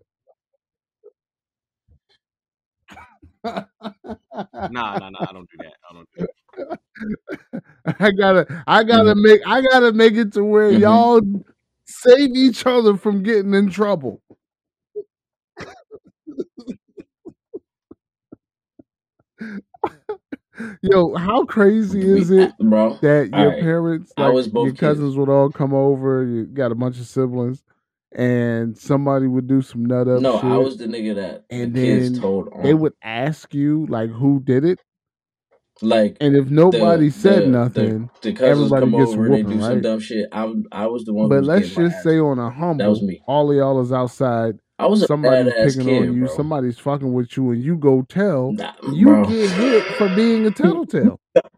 Nah, nah, nah. I don't do that. I don't do that. I gotta, I gotta Mhm. make, I gotta make it to where Mhm. y'all save each other from getting in trouble. Yo, how crazy is We- it bro? that your Alright. parents, I like was both your kids. cousins, would all come over? You got a bunch of siblings, and somebody would do some nut up No, shit, I was the nigga that and the kids then told on. they would ask you like who did it, like and if nobody the, said the, nothing, the, the cousins everybody come gets over a and they whooping, do some right? dumb shit. I I was the one who But was let's getting my just ass say whooped. on a That was humble, me. all of y'all is outside. I was a Somebody's badass picking on kid, you. bro. Somebody's fucking with you, and you go tell. Nah, You bro. get hit for being a tattletale.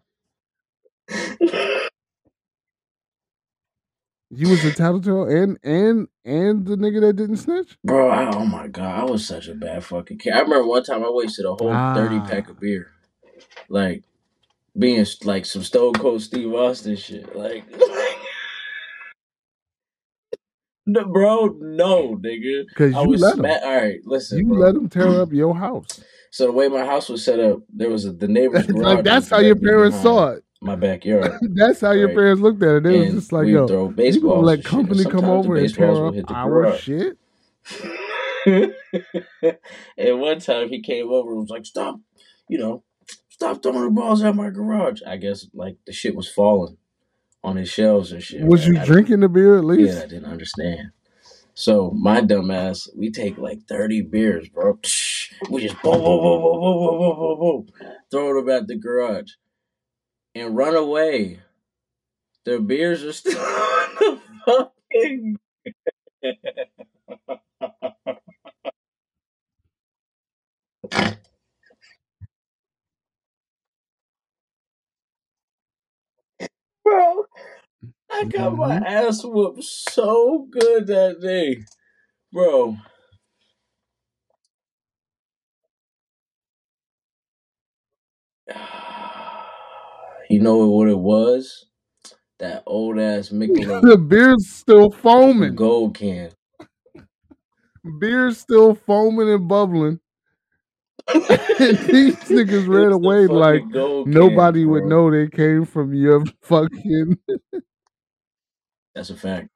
You was a tattletale and and and the nigga that didn't snitch. Bro, I, oh my god, I was such a bad fucking kid. I remember one time I wasted a whole thirty Ah. pack of beer, like being like some Stone Cold Steve Austin shit. Like, No, bro, no, nigga. Because I you was let sma- them. All right, listen, You bro. let them tear up your house. So the way my house was set up, there was a, the neighbor's garage. Like that's was how your directly parents behind saw it. my backyard. That's how your Right. parents looked at it. They was And just like, we would "Yo, throw you gonna baseballs let and shit. company And come sometimes the over and baseballs tear would up hit the our garage. shit?" And one time he came over and was like, "Stop, you know, stop throwing the balls out my garage." I guess like the shit was falling on his shelves and shit. Was right? you I drinking the beer at least? Yeah, I didn't understand. So my dumb ass, we take like thirty beers, bro. We just boom, boom, boom, boom, boom, boom, boom, boom, boom, throw them at the garage and run away. The beers are still on the fucking. Bro, I got my Mhm. ass whooped so good that day, bro. You know what it was? That old ass The Michelob beer's still foaming. Gold can. Beer's still foaming and bubbling. And these niggas ran It's the away like fucking gold nobody can, would bro. know they came from your fucking. That's a fact.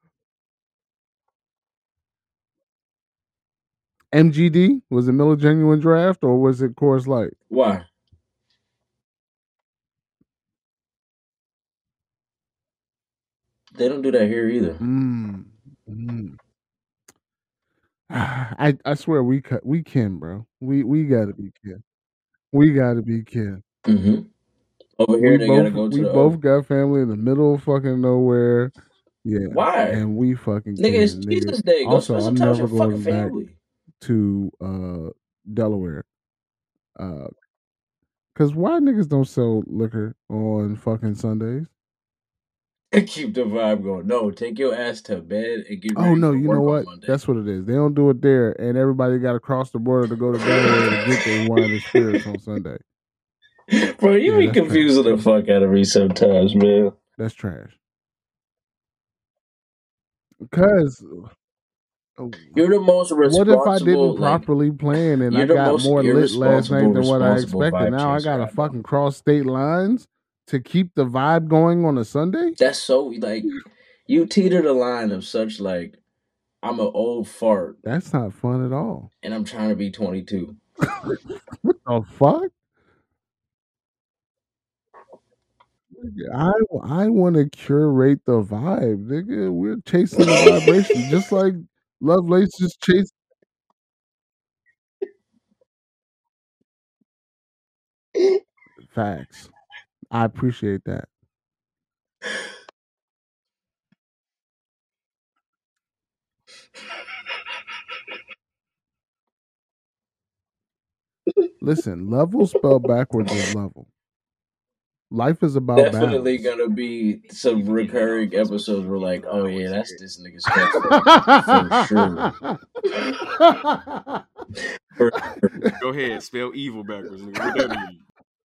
M G D? Was it Miller Genuine Draft or was it Coors Light? Why? They don't do that here either. Mm. Mm. I I swear we cut we can, bro. We we gotta be kin. We gotta be kin. Mm-hmm. Over here, We they gotta both go to we the both O. got family in the middle of fucking nowhere. Yeah. Why? And we fucking Nigga, it's can, nigga. Jesus Day. Go Also, spend some I'm time with your never fucking going back family. to uh Delaware. Uh Cause why niggas don't sell liquor on fucking Sundays? Keep the vibe going. No, take your ass to bed and get Oh ready no, for you work know on what? Monday. That's what it is. They don't do it there, and everybody got to cross the border to go to Delaware to get their wine and spirits on Sunday. Bro, you Yeah, be that's trash. confusing the fuck out of me sometimes, man. That's trash. Cause You're the most what if I responsible. didn't Like, properly plan and I you're the got most more lit last irresponsible, night than what I responsible expected? vibe Now I chaser gotta I know. fucking cross state lines to keep the vibe going on a Sunday? That's so like you teeter the line of such like I'm an old fart That's not fun at all. and I'm trying to be twenty-two. What the fuck? I I want to curate the vibe, nigga. We're chasing the vibration, just like Lovelace just chased. Facts. I appreciate that. Listen, level spelled backwards is level. Life is about Definitely balance. gonna be some Even getting it recurring off as episodes where like, I oh always yeah, hear that's it. this nigga's catchphrase for sure. For sure. Go ahead, spell evil backwards, nigga. What that mean?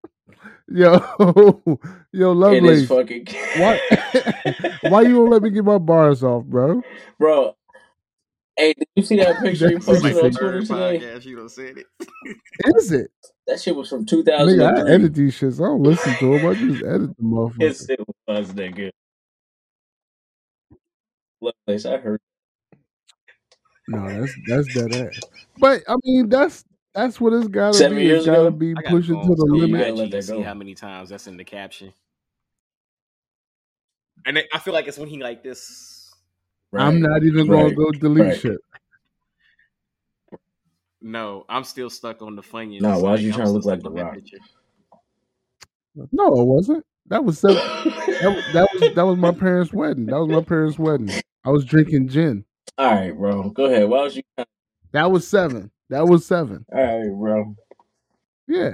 Yo, yo, It is Lovelace. fucking. Why? Why you won't let me get my bars off, bro? Bro, hey, did you see that picture you That's It's posted like on the Twitter third today? podcast you done said it. Is it? That shit was from Nigga, I two thousand three. edit these shits. I don't listen to them. I just edit the motherfucker. Yes, it was, nigga. Lovelace, I heard. No, that's that's dead ass. But I mean, that's that's what it's gotta Seven be. It's years gotta ago? be I gotta pushed go to on the Yeah, you Scroll limit. gotta let I G that and see go. how many times that's in the caption. And it, I feel like it's when he like this. Right. I'm not even gonna Right. go delete Right. shit. No, I'm still stuck on the Funyuns. Nah, why was you I'm trying to look still like stuck The on that Rock? picture. No, it wasn't. That was seven. that, was- that was that was my parents' wedding. That was my parents' wedding. I was drinking gin. All right, bro. Go ahead. Why was you? That was seven. That was seven. All right, bro. Yeah.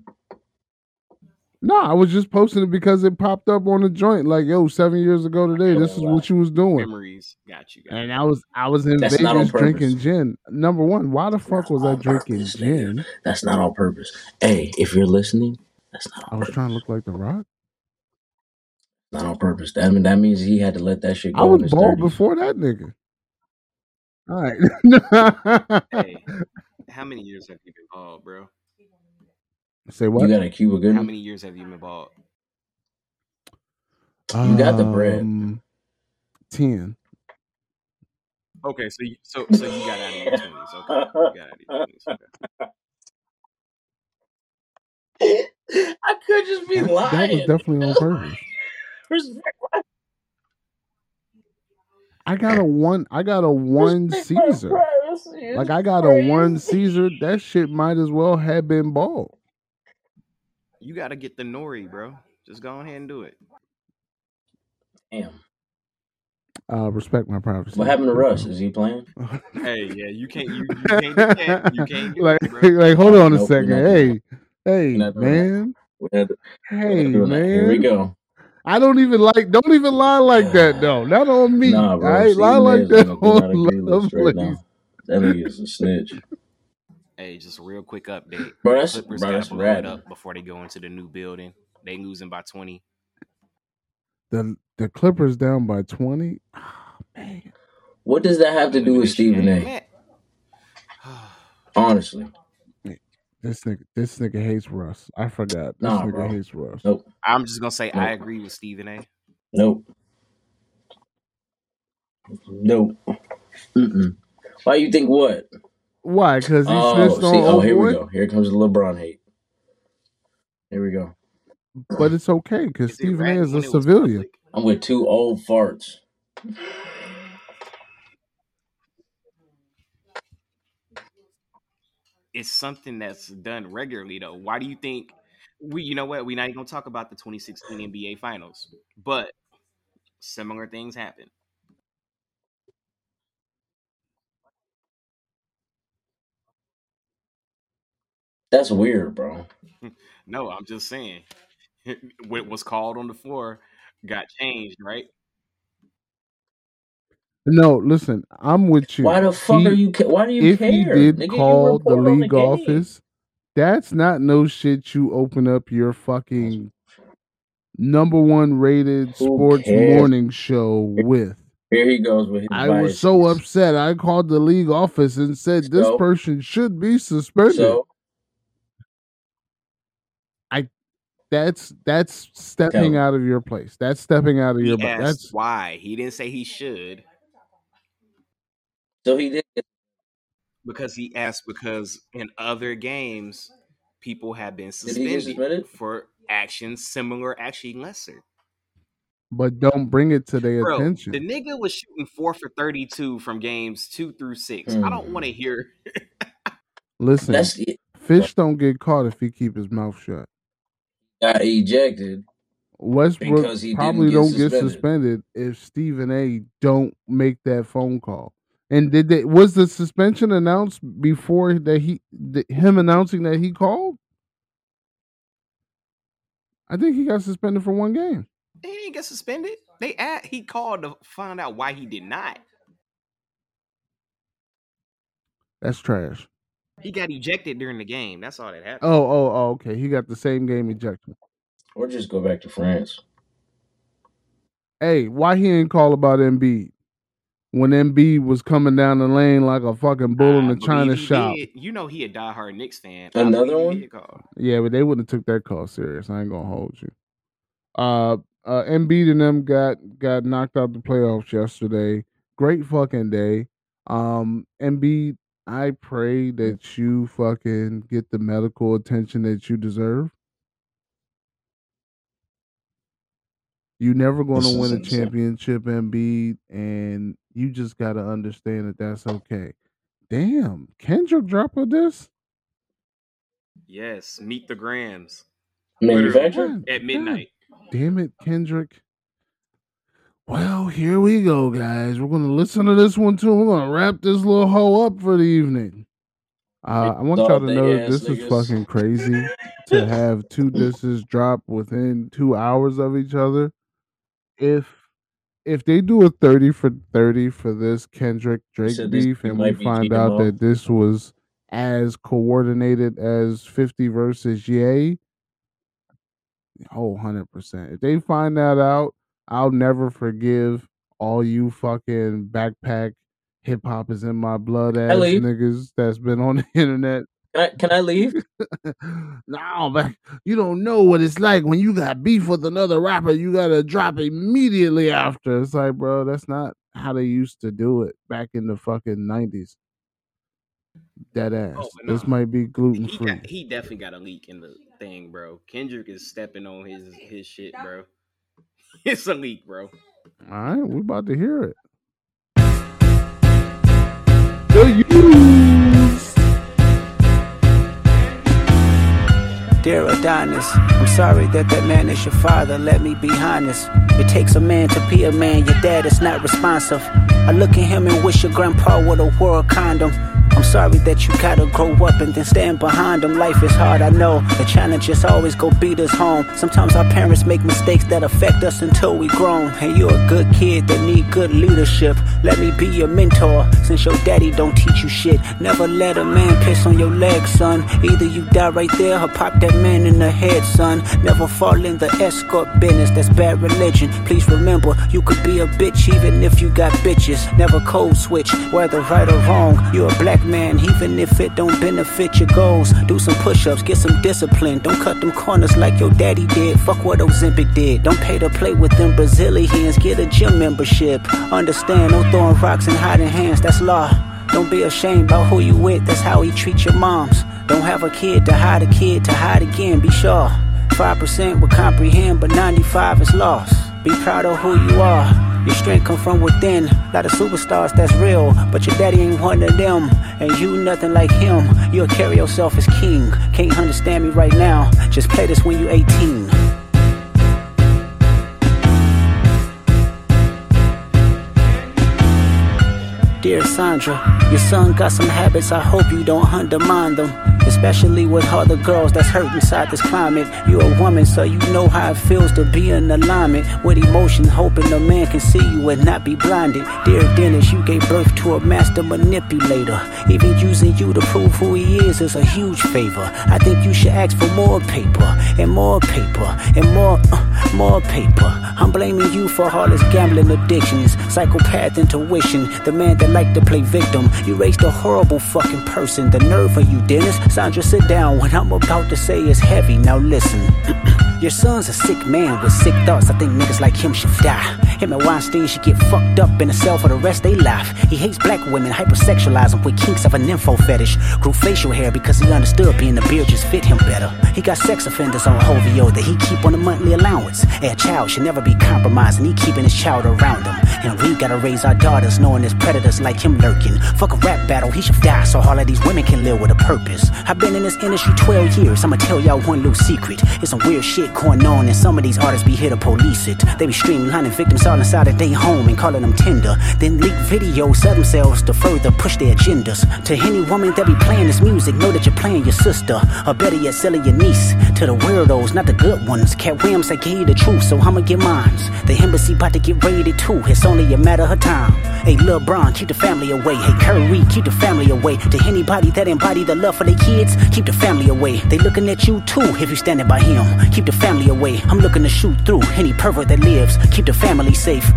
No, I was just posting it because it popped up on the joint. Like, yo, seven years ago today, this is what you was doing. Memories. Got you. Got And you. I was I was in That's not on Vegas purpose. drinking gin. Number one, why the fuck was I On drinking purpose, gin? nigga. That's not on purpose. Hey, if you're listening, that's not on I was purpose. trying to look like The Rock. Not on purpose. That, I mean, that means he had to let that shit I go was in his bald thirties. before that nigga. All right. Hey, how many years have you been bald, bro? Say You what? got a Cuba How Gooding? many years have you been bald? You got the bread. Um, ten. Okay, so you, so so you got out of your twenties. Okay, you got out of your twenties. Okay. I could just be That that was lying. definitely on purpose. Respect my, I got a one. I got a one respect my Caesar. privacy. Like It's I got a one crazy. Caesar. That shit might as well have been bald. You got to get the nori, bro. Just go ahead and do it. Damn. Uh, respect my privacy. What happened to Big Russ? bro. Is he playing? Hey, yeah, you can't you, you can't do that. You can't do like, it, bro. like, hold All right, on a nope, we're second. not doing Hey, hey, We're not doing that. man. We're not, we're Hey, not doing that. Here we man. go. I don't even like. Don't even lie like that, though. Not on me. Nah, bro. I ain't lie Stephen A like is that on the do not on agree list right Lovelace. now. That nigga is a snitch. Hey, just a real quick update. Bro, The that's Clippers bro, got that's blown rad. up before they go into the new building. They losing by twenty. The the Clippers down by twenty. Oh, man. What does that have to do with Elimination Stephen game, A? man. Honestly. This nigga, this nigga hates Russ. I forgot. This Nah, nigga bro. hates Russ. Nope. I'm just gonna say Nope. I agree with Stephen A. Nope. Nope. Mm-mm. Why you think what? Why? Because he Oh, snitched see, on oh, old here we boy. go. Here comes the LeBron hate. Here we go. But it's okay because Is it Stephen A ratting is a when it was civilian. public? I'm with two old farts. It's something that's done regularly, though. Why do you think we? You know what? We're not even gonna talk about the twenty sixteen N B A Finals, but similar things happen. That's weird, bro. No, I'm just saying. What was called on the floor got changed, right? No, listen, I'm with you. Why the fuck He, are you? Ca- why do you if he care, did nigga? You call the report on the league game. office, that's not no shit you open up your fucking number one rated Who sports cares? morning show with. Here he goes with his I was so biases. upset. I called the league office and said this So? person should be suspended. So I that's that's tell stepping him. out of your place. That's stepping out of He your bo- asked that's why. He didn't say he should So he did. because he asked because in other games people have been Did he get suspended suspended? for actions similar, actually lesser. but don't bring it to their Bro, attention. the nigga was shooting four for thirty-two from games two through six. I don't Hmm. want to hear. Listen, That's it. fish don't get caught if he keep his mouth shut. Got ejected Westbrook because he probably didn't get don't get suspended. suspended if Stephen A don't make that phone call. And did they was the suspension announced before that he the, him announcing that he called? I think he got suspended for one game. He didn't get suspended. They at, he called to find out why he did not. That's trash. He got ejected during the game. That's all that happened. Oh, oh, oh, okay. He got the same game ejection. Or just go back to France. Hey, why he ain't call about Embiid? When Embiid was coming down the lane like a fucking bull in I the china believe he shop. did. You know he a diehard Knicks fan. Another I believe one? he did call. Yeah, but they wouldn't have took that call serious. I ain't gonna hold you. Uh, uh, Embiid and them got got knocked out the playoffs yesterday. Great fucking day. Um, Embiid, I pray that you fucking get the medical attention that you deserve. You never going to This is win a insane. championship, Embiid, and you just got to understand that that's okay. Damn, Kendrick drop of this? Yes, meet the Grams. Manufacturer? God, At midnight. God damn it, Kendrick. Well, here we go, guys. We're gonna listen to this one too. We're gonna wrap this little hoe up for the evening. Uh, I want y'all to know that this is fucking crazy to have two disses drop within two hours of each other. If if they do a thirty for thirty for this Kendrick Drake said this beef, beef and we might be find G M O. out that this was as coordinated as fifty versus Ye, oh, one hundred percent. If they find that out, I'll never forgive all you fucking backpack hip hop is in my blood ass leave? niggas that's been on the internet. Can I, can I leave? No, man, you don't know what it's like when you got beef with another rapper. You gotta drop immediately after. It's like, bro, that's not how they used to do it back in the fucking nineties. Dead ass. Oh, no. This might be gluten He, free. got, he definitely got a leak in the thing, bro. Kendrick is stepping on his his shit, bro. It's a leak, bro. All right, we about to hear it. The Used. Dear Adonis, I'm sorry that that man is your father. Let me be honest. It takes a man to be a man. Your dad is not responsive. I look at him and wish your grandpa would have wore a condom. I'm sorry that you gotta grow up and then stand behind them. Life is hard, I know. The challenges always go beat us home. Sometimes our parents make mistakes that affect us until we grown. And you're a good kid that need good leadership. Let me be your mentor, since your daddy don't teach you shit. Never let a man piss on your leg, son. Either you die right there or pop that man in the head, son. Never fall in the escort business, that's bad religion. Please remember, you could be a bitch even if you got bitches. Never code switch, whether right or wrong. You're a black man, even if it don't benefit your goals. Do some push-ups, get some discipline. Don't cut them corners like your daddy did. Fuck what Ozempic did. Don't pay to play with them Brazilians. Get a gym membership. Understand, no throwing rocks and hiding hands, that's law. Don't be ashamed about who you with, that's how he treats your moms. Don't have a kid to hide a kid to hide again, be sure. five percent will comprehend, but ninety-five is lost. Be proud of who you are. Your strength come from within. Lot of superstars that's real, but your daddy ain't one of them. And you nothing like him. You'll carry yourself as king. Can't understand me right now. Just play this when you eighteen. Dear Sandra, your son got some habits, I hope you don't undermine them. Especially with all the girls that's hurt inside this climate. You're a woman, so you know how it feels to be in alignment with emotion, hoping a man can see you and not be blinded. Dear Dennis, you gave birth to a master manipulator. Even using you to prove who he is is a huge favor. I think you should ask for more paper, and more paper, and more, uh, more paper. I'm blaming you for all his gambling addictions, psychopath intuition, the man that liked to play victim. You raised a horrible fucking person. The nerve of you, Dennis. Sandra, sit down. What I'm about to say is heavy. Now listen. Your son's a sick man with sick thoughts. I think niggas like him should die. Him and Weinstein should get fucked up in a cell for the rest of their life. He hates black women, hypersexualize them with kinks of an info fetish. Grew facial hair because he understood being a beard just fit him better. He got sex offenders on O V O that he keep on a monthly allowance. A child should never be compromised, and he keeping his child around him. And we gotta raise our daughters knowing there's predators like him lurking. Fuck a rap battle, he should die so all of these women can live with a purpose. I've been in this industry twelve years, I'ma tell y'all one little secret. It's some weird shit going on, and some of these artists be here to police it. They be streamlining victims all inside of their home and calling them tender. Then leak videos of themselves to further push their agendas. To any woman that be playing this music, know that you're playing your sister, or better yet, selling your niece. To the weirdos, not the good ones. Cat Williams, I gave you the truth, so I'ma get mines. The embassy about to get raided too, it's only a matter of time. Hey, Lil Bron, keep the family away. Hey, Curry, keep the family away. To anybody that embody the love for their kids, keep the family away. They looking at you too if you standing by him. Keep the family away. I'm looking to shoot through any pervert that lives. Keep the family safe.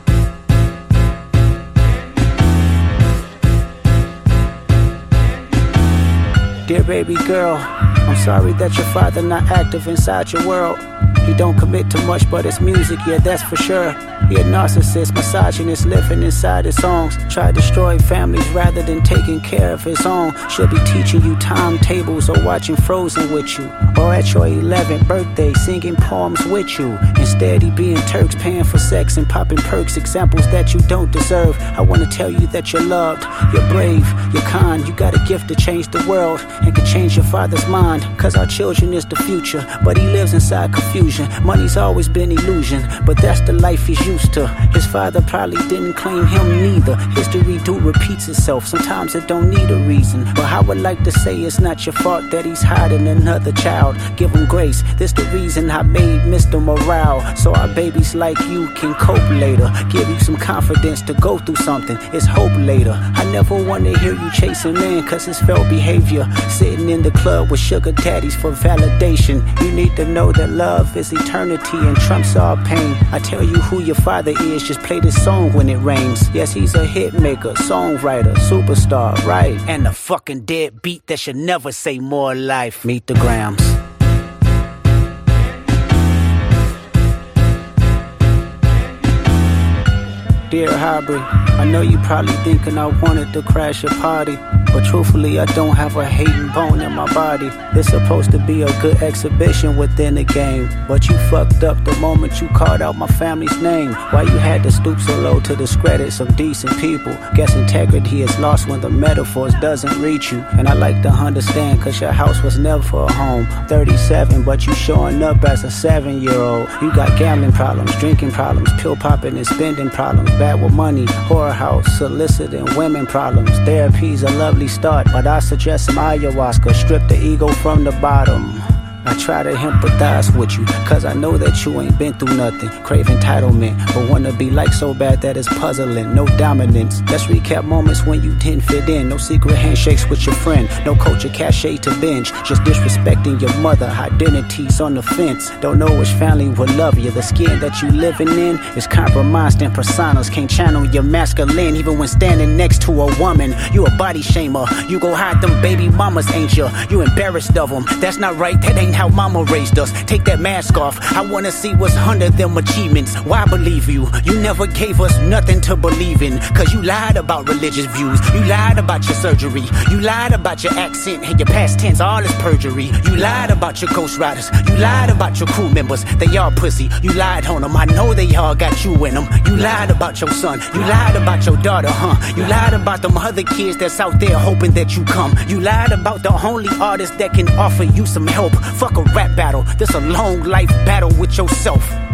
Dear baby girl, I'm sorry that your father not active inside your world. He don't commit to much but his music, yeah, that's for sure. He a narcissist, misogynist, living inside his songs. Try to destroy families rather than taking care of his own. Should be teaching you timetables or watching Frozen with you. Or at your eleventh birthday singing poems with you. Instead he being Turks, paying for sex and popping perks. Examples that you don't deserve. I wanna tell you that you're loved, you're brave, you're kind. You got a gift to change the world and can change your father's mind. Cause our children is the future, but he lives inside confusion. Money's always been illusion, but that's the life he's used to. His father probably didn't claim him neither. History do repeats itself, sometimes it don't need a reason. But I would like to say it's not your fault that he's hiding another child. Give him grace, this the reason I made Mister Morale, so our babies like you can cope later. Give you some confidence to go through something, it's hope later. I never wanna hear you chasing man cause it's failed behavior. Sitting in the club with sugar daddies for validation. You need to know that love is eternity and trumps all pain. I tell you who your father is, just play this song when it rains. Yes, he's a hit maker, songwriter, superstar, right? And a fucking deadbeat that should never say more life. Meet the Grams. Dear Hybrid, I know you probably thinking I wanted to crash your party, but truthfully I don't have a hating bone in my body. It's supposed to be a good exhibition within the game, but you fucked up the moment you called out my family's name. Why you had to stoop so low to discredit some decent people? Guess integrity is lost when the metaphors doesn't reach you. And I like to understand, cause your house was never a home. thirty-seven, but you showing up as a seven year old. You got gambling problems, drinking problems, pill popping and spending problems, bad with money, whorehouse, soliciting women problems. Therapy's a lovely start, but I suggest some ayahuasca. Strip the ego from the bottom. I try to empathize with you, cause I know that you ain't been through nothing. Crave entitlement, but wanna be like so bad that it's puzzling. No dominance. Let's recap moments when you didn't fit in. No secret handshakes with your friend, no culture cachet to binge. Just disrespecting your mother, identities on the fence. Don't know which family will love you. The skin that you living in is compromised and personas can't channel your masculine. Even when standing next to a woman, you a body shamer. You go hide them baby mamas, ain't you? You embarrassed of them. That's not right, that ain't how mama raised us. Take that mask off, I wanna see what's under them achievements. Why believe you? You never gave us nothing to believe in, cause you lied about religious views. You lied about your surgery. You lied about your accent and your past tense, all is perjury. You lied about your ghostwriters. You lied about your crew members, they all pussy. You lied on them, I know they all got you in them. You lied about your son. You lied about your daughter, huh? You lied about them other kids that's out there hoping that you come. You lied about the only artist that can offer you some help. Fuck a rap battle, this a long life battle with yourself.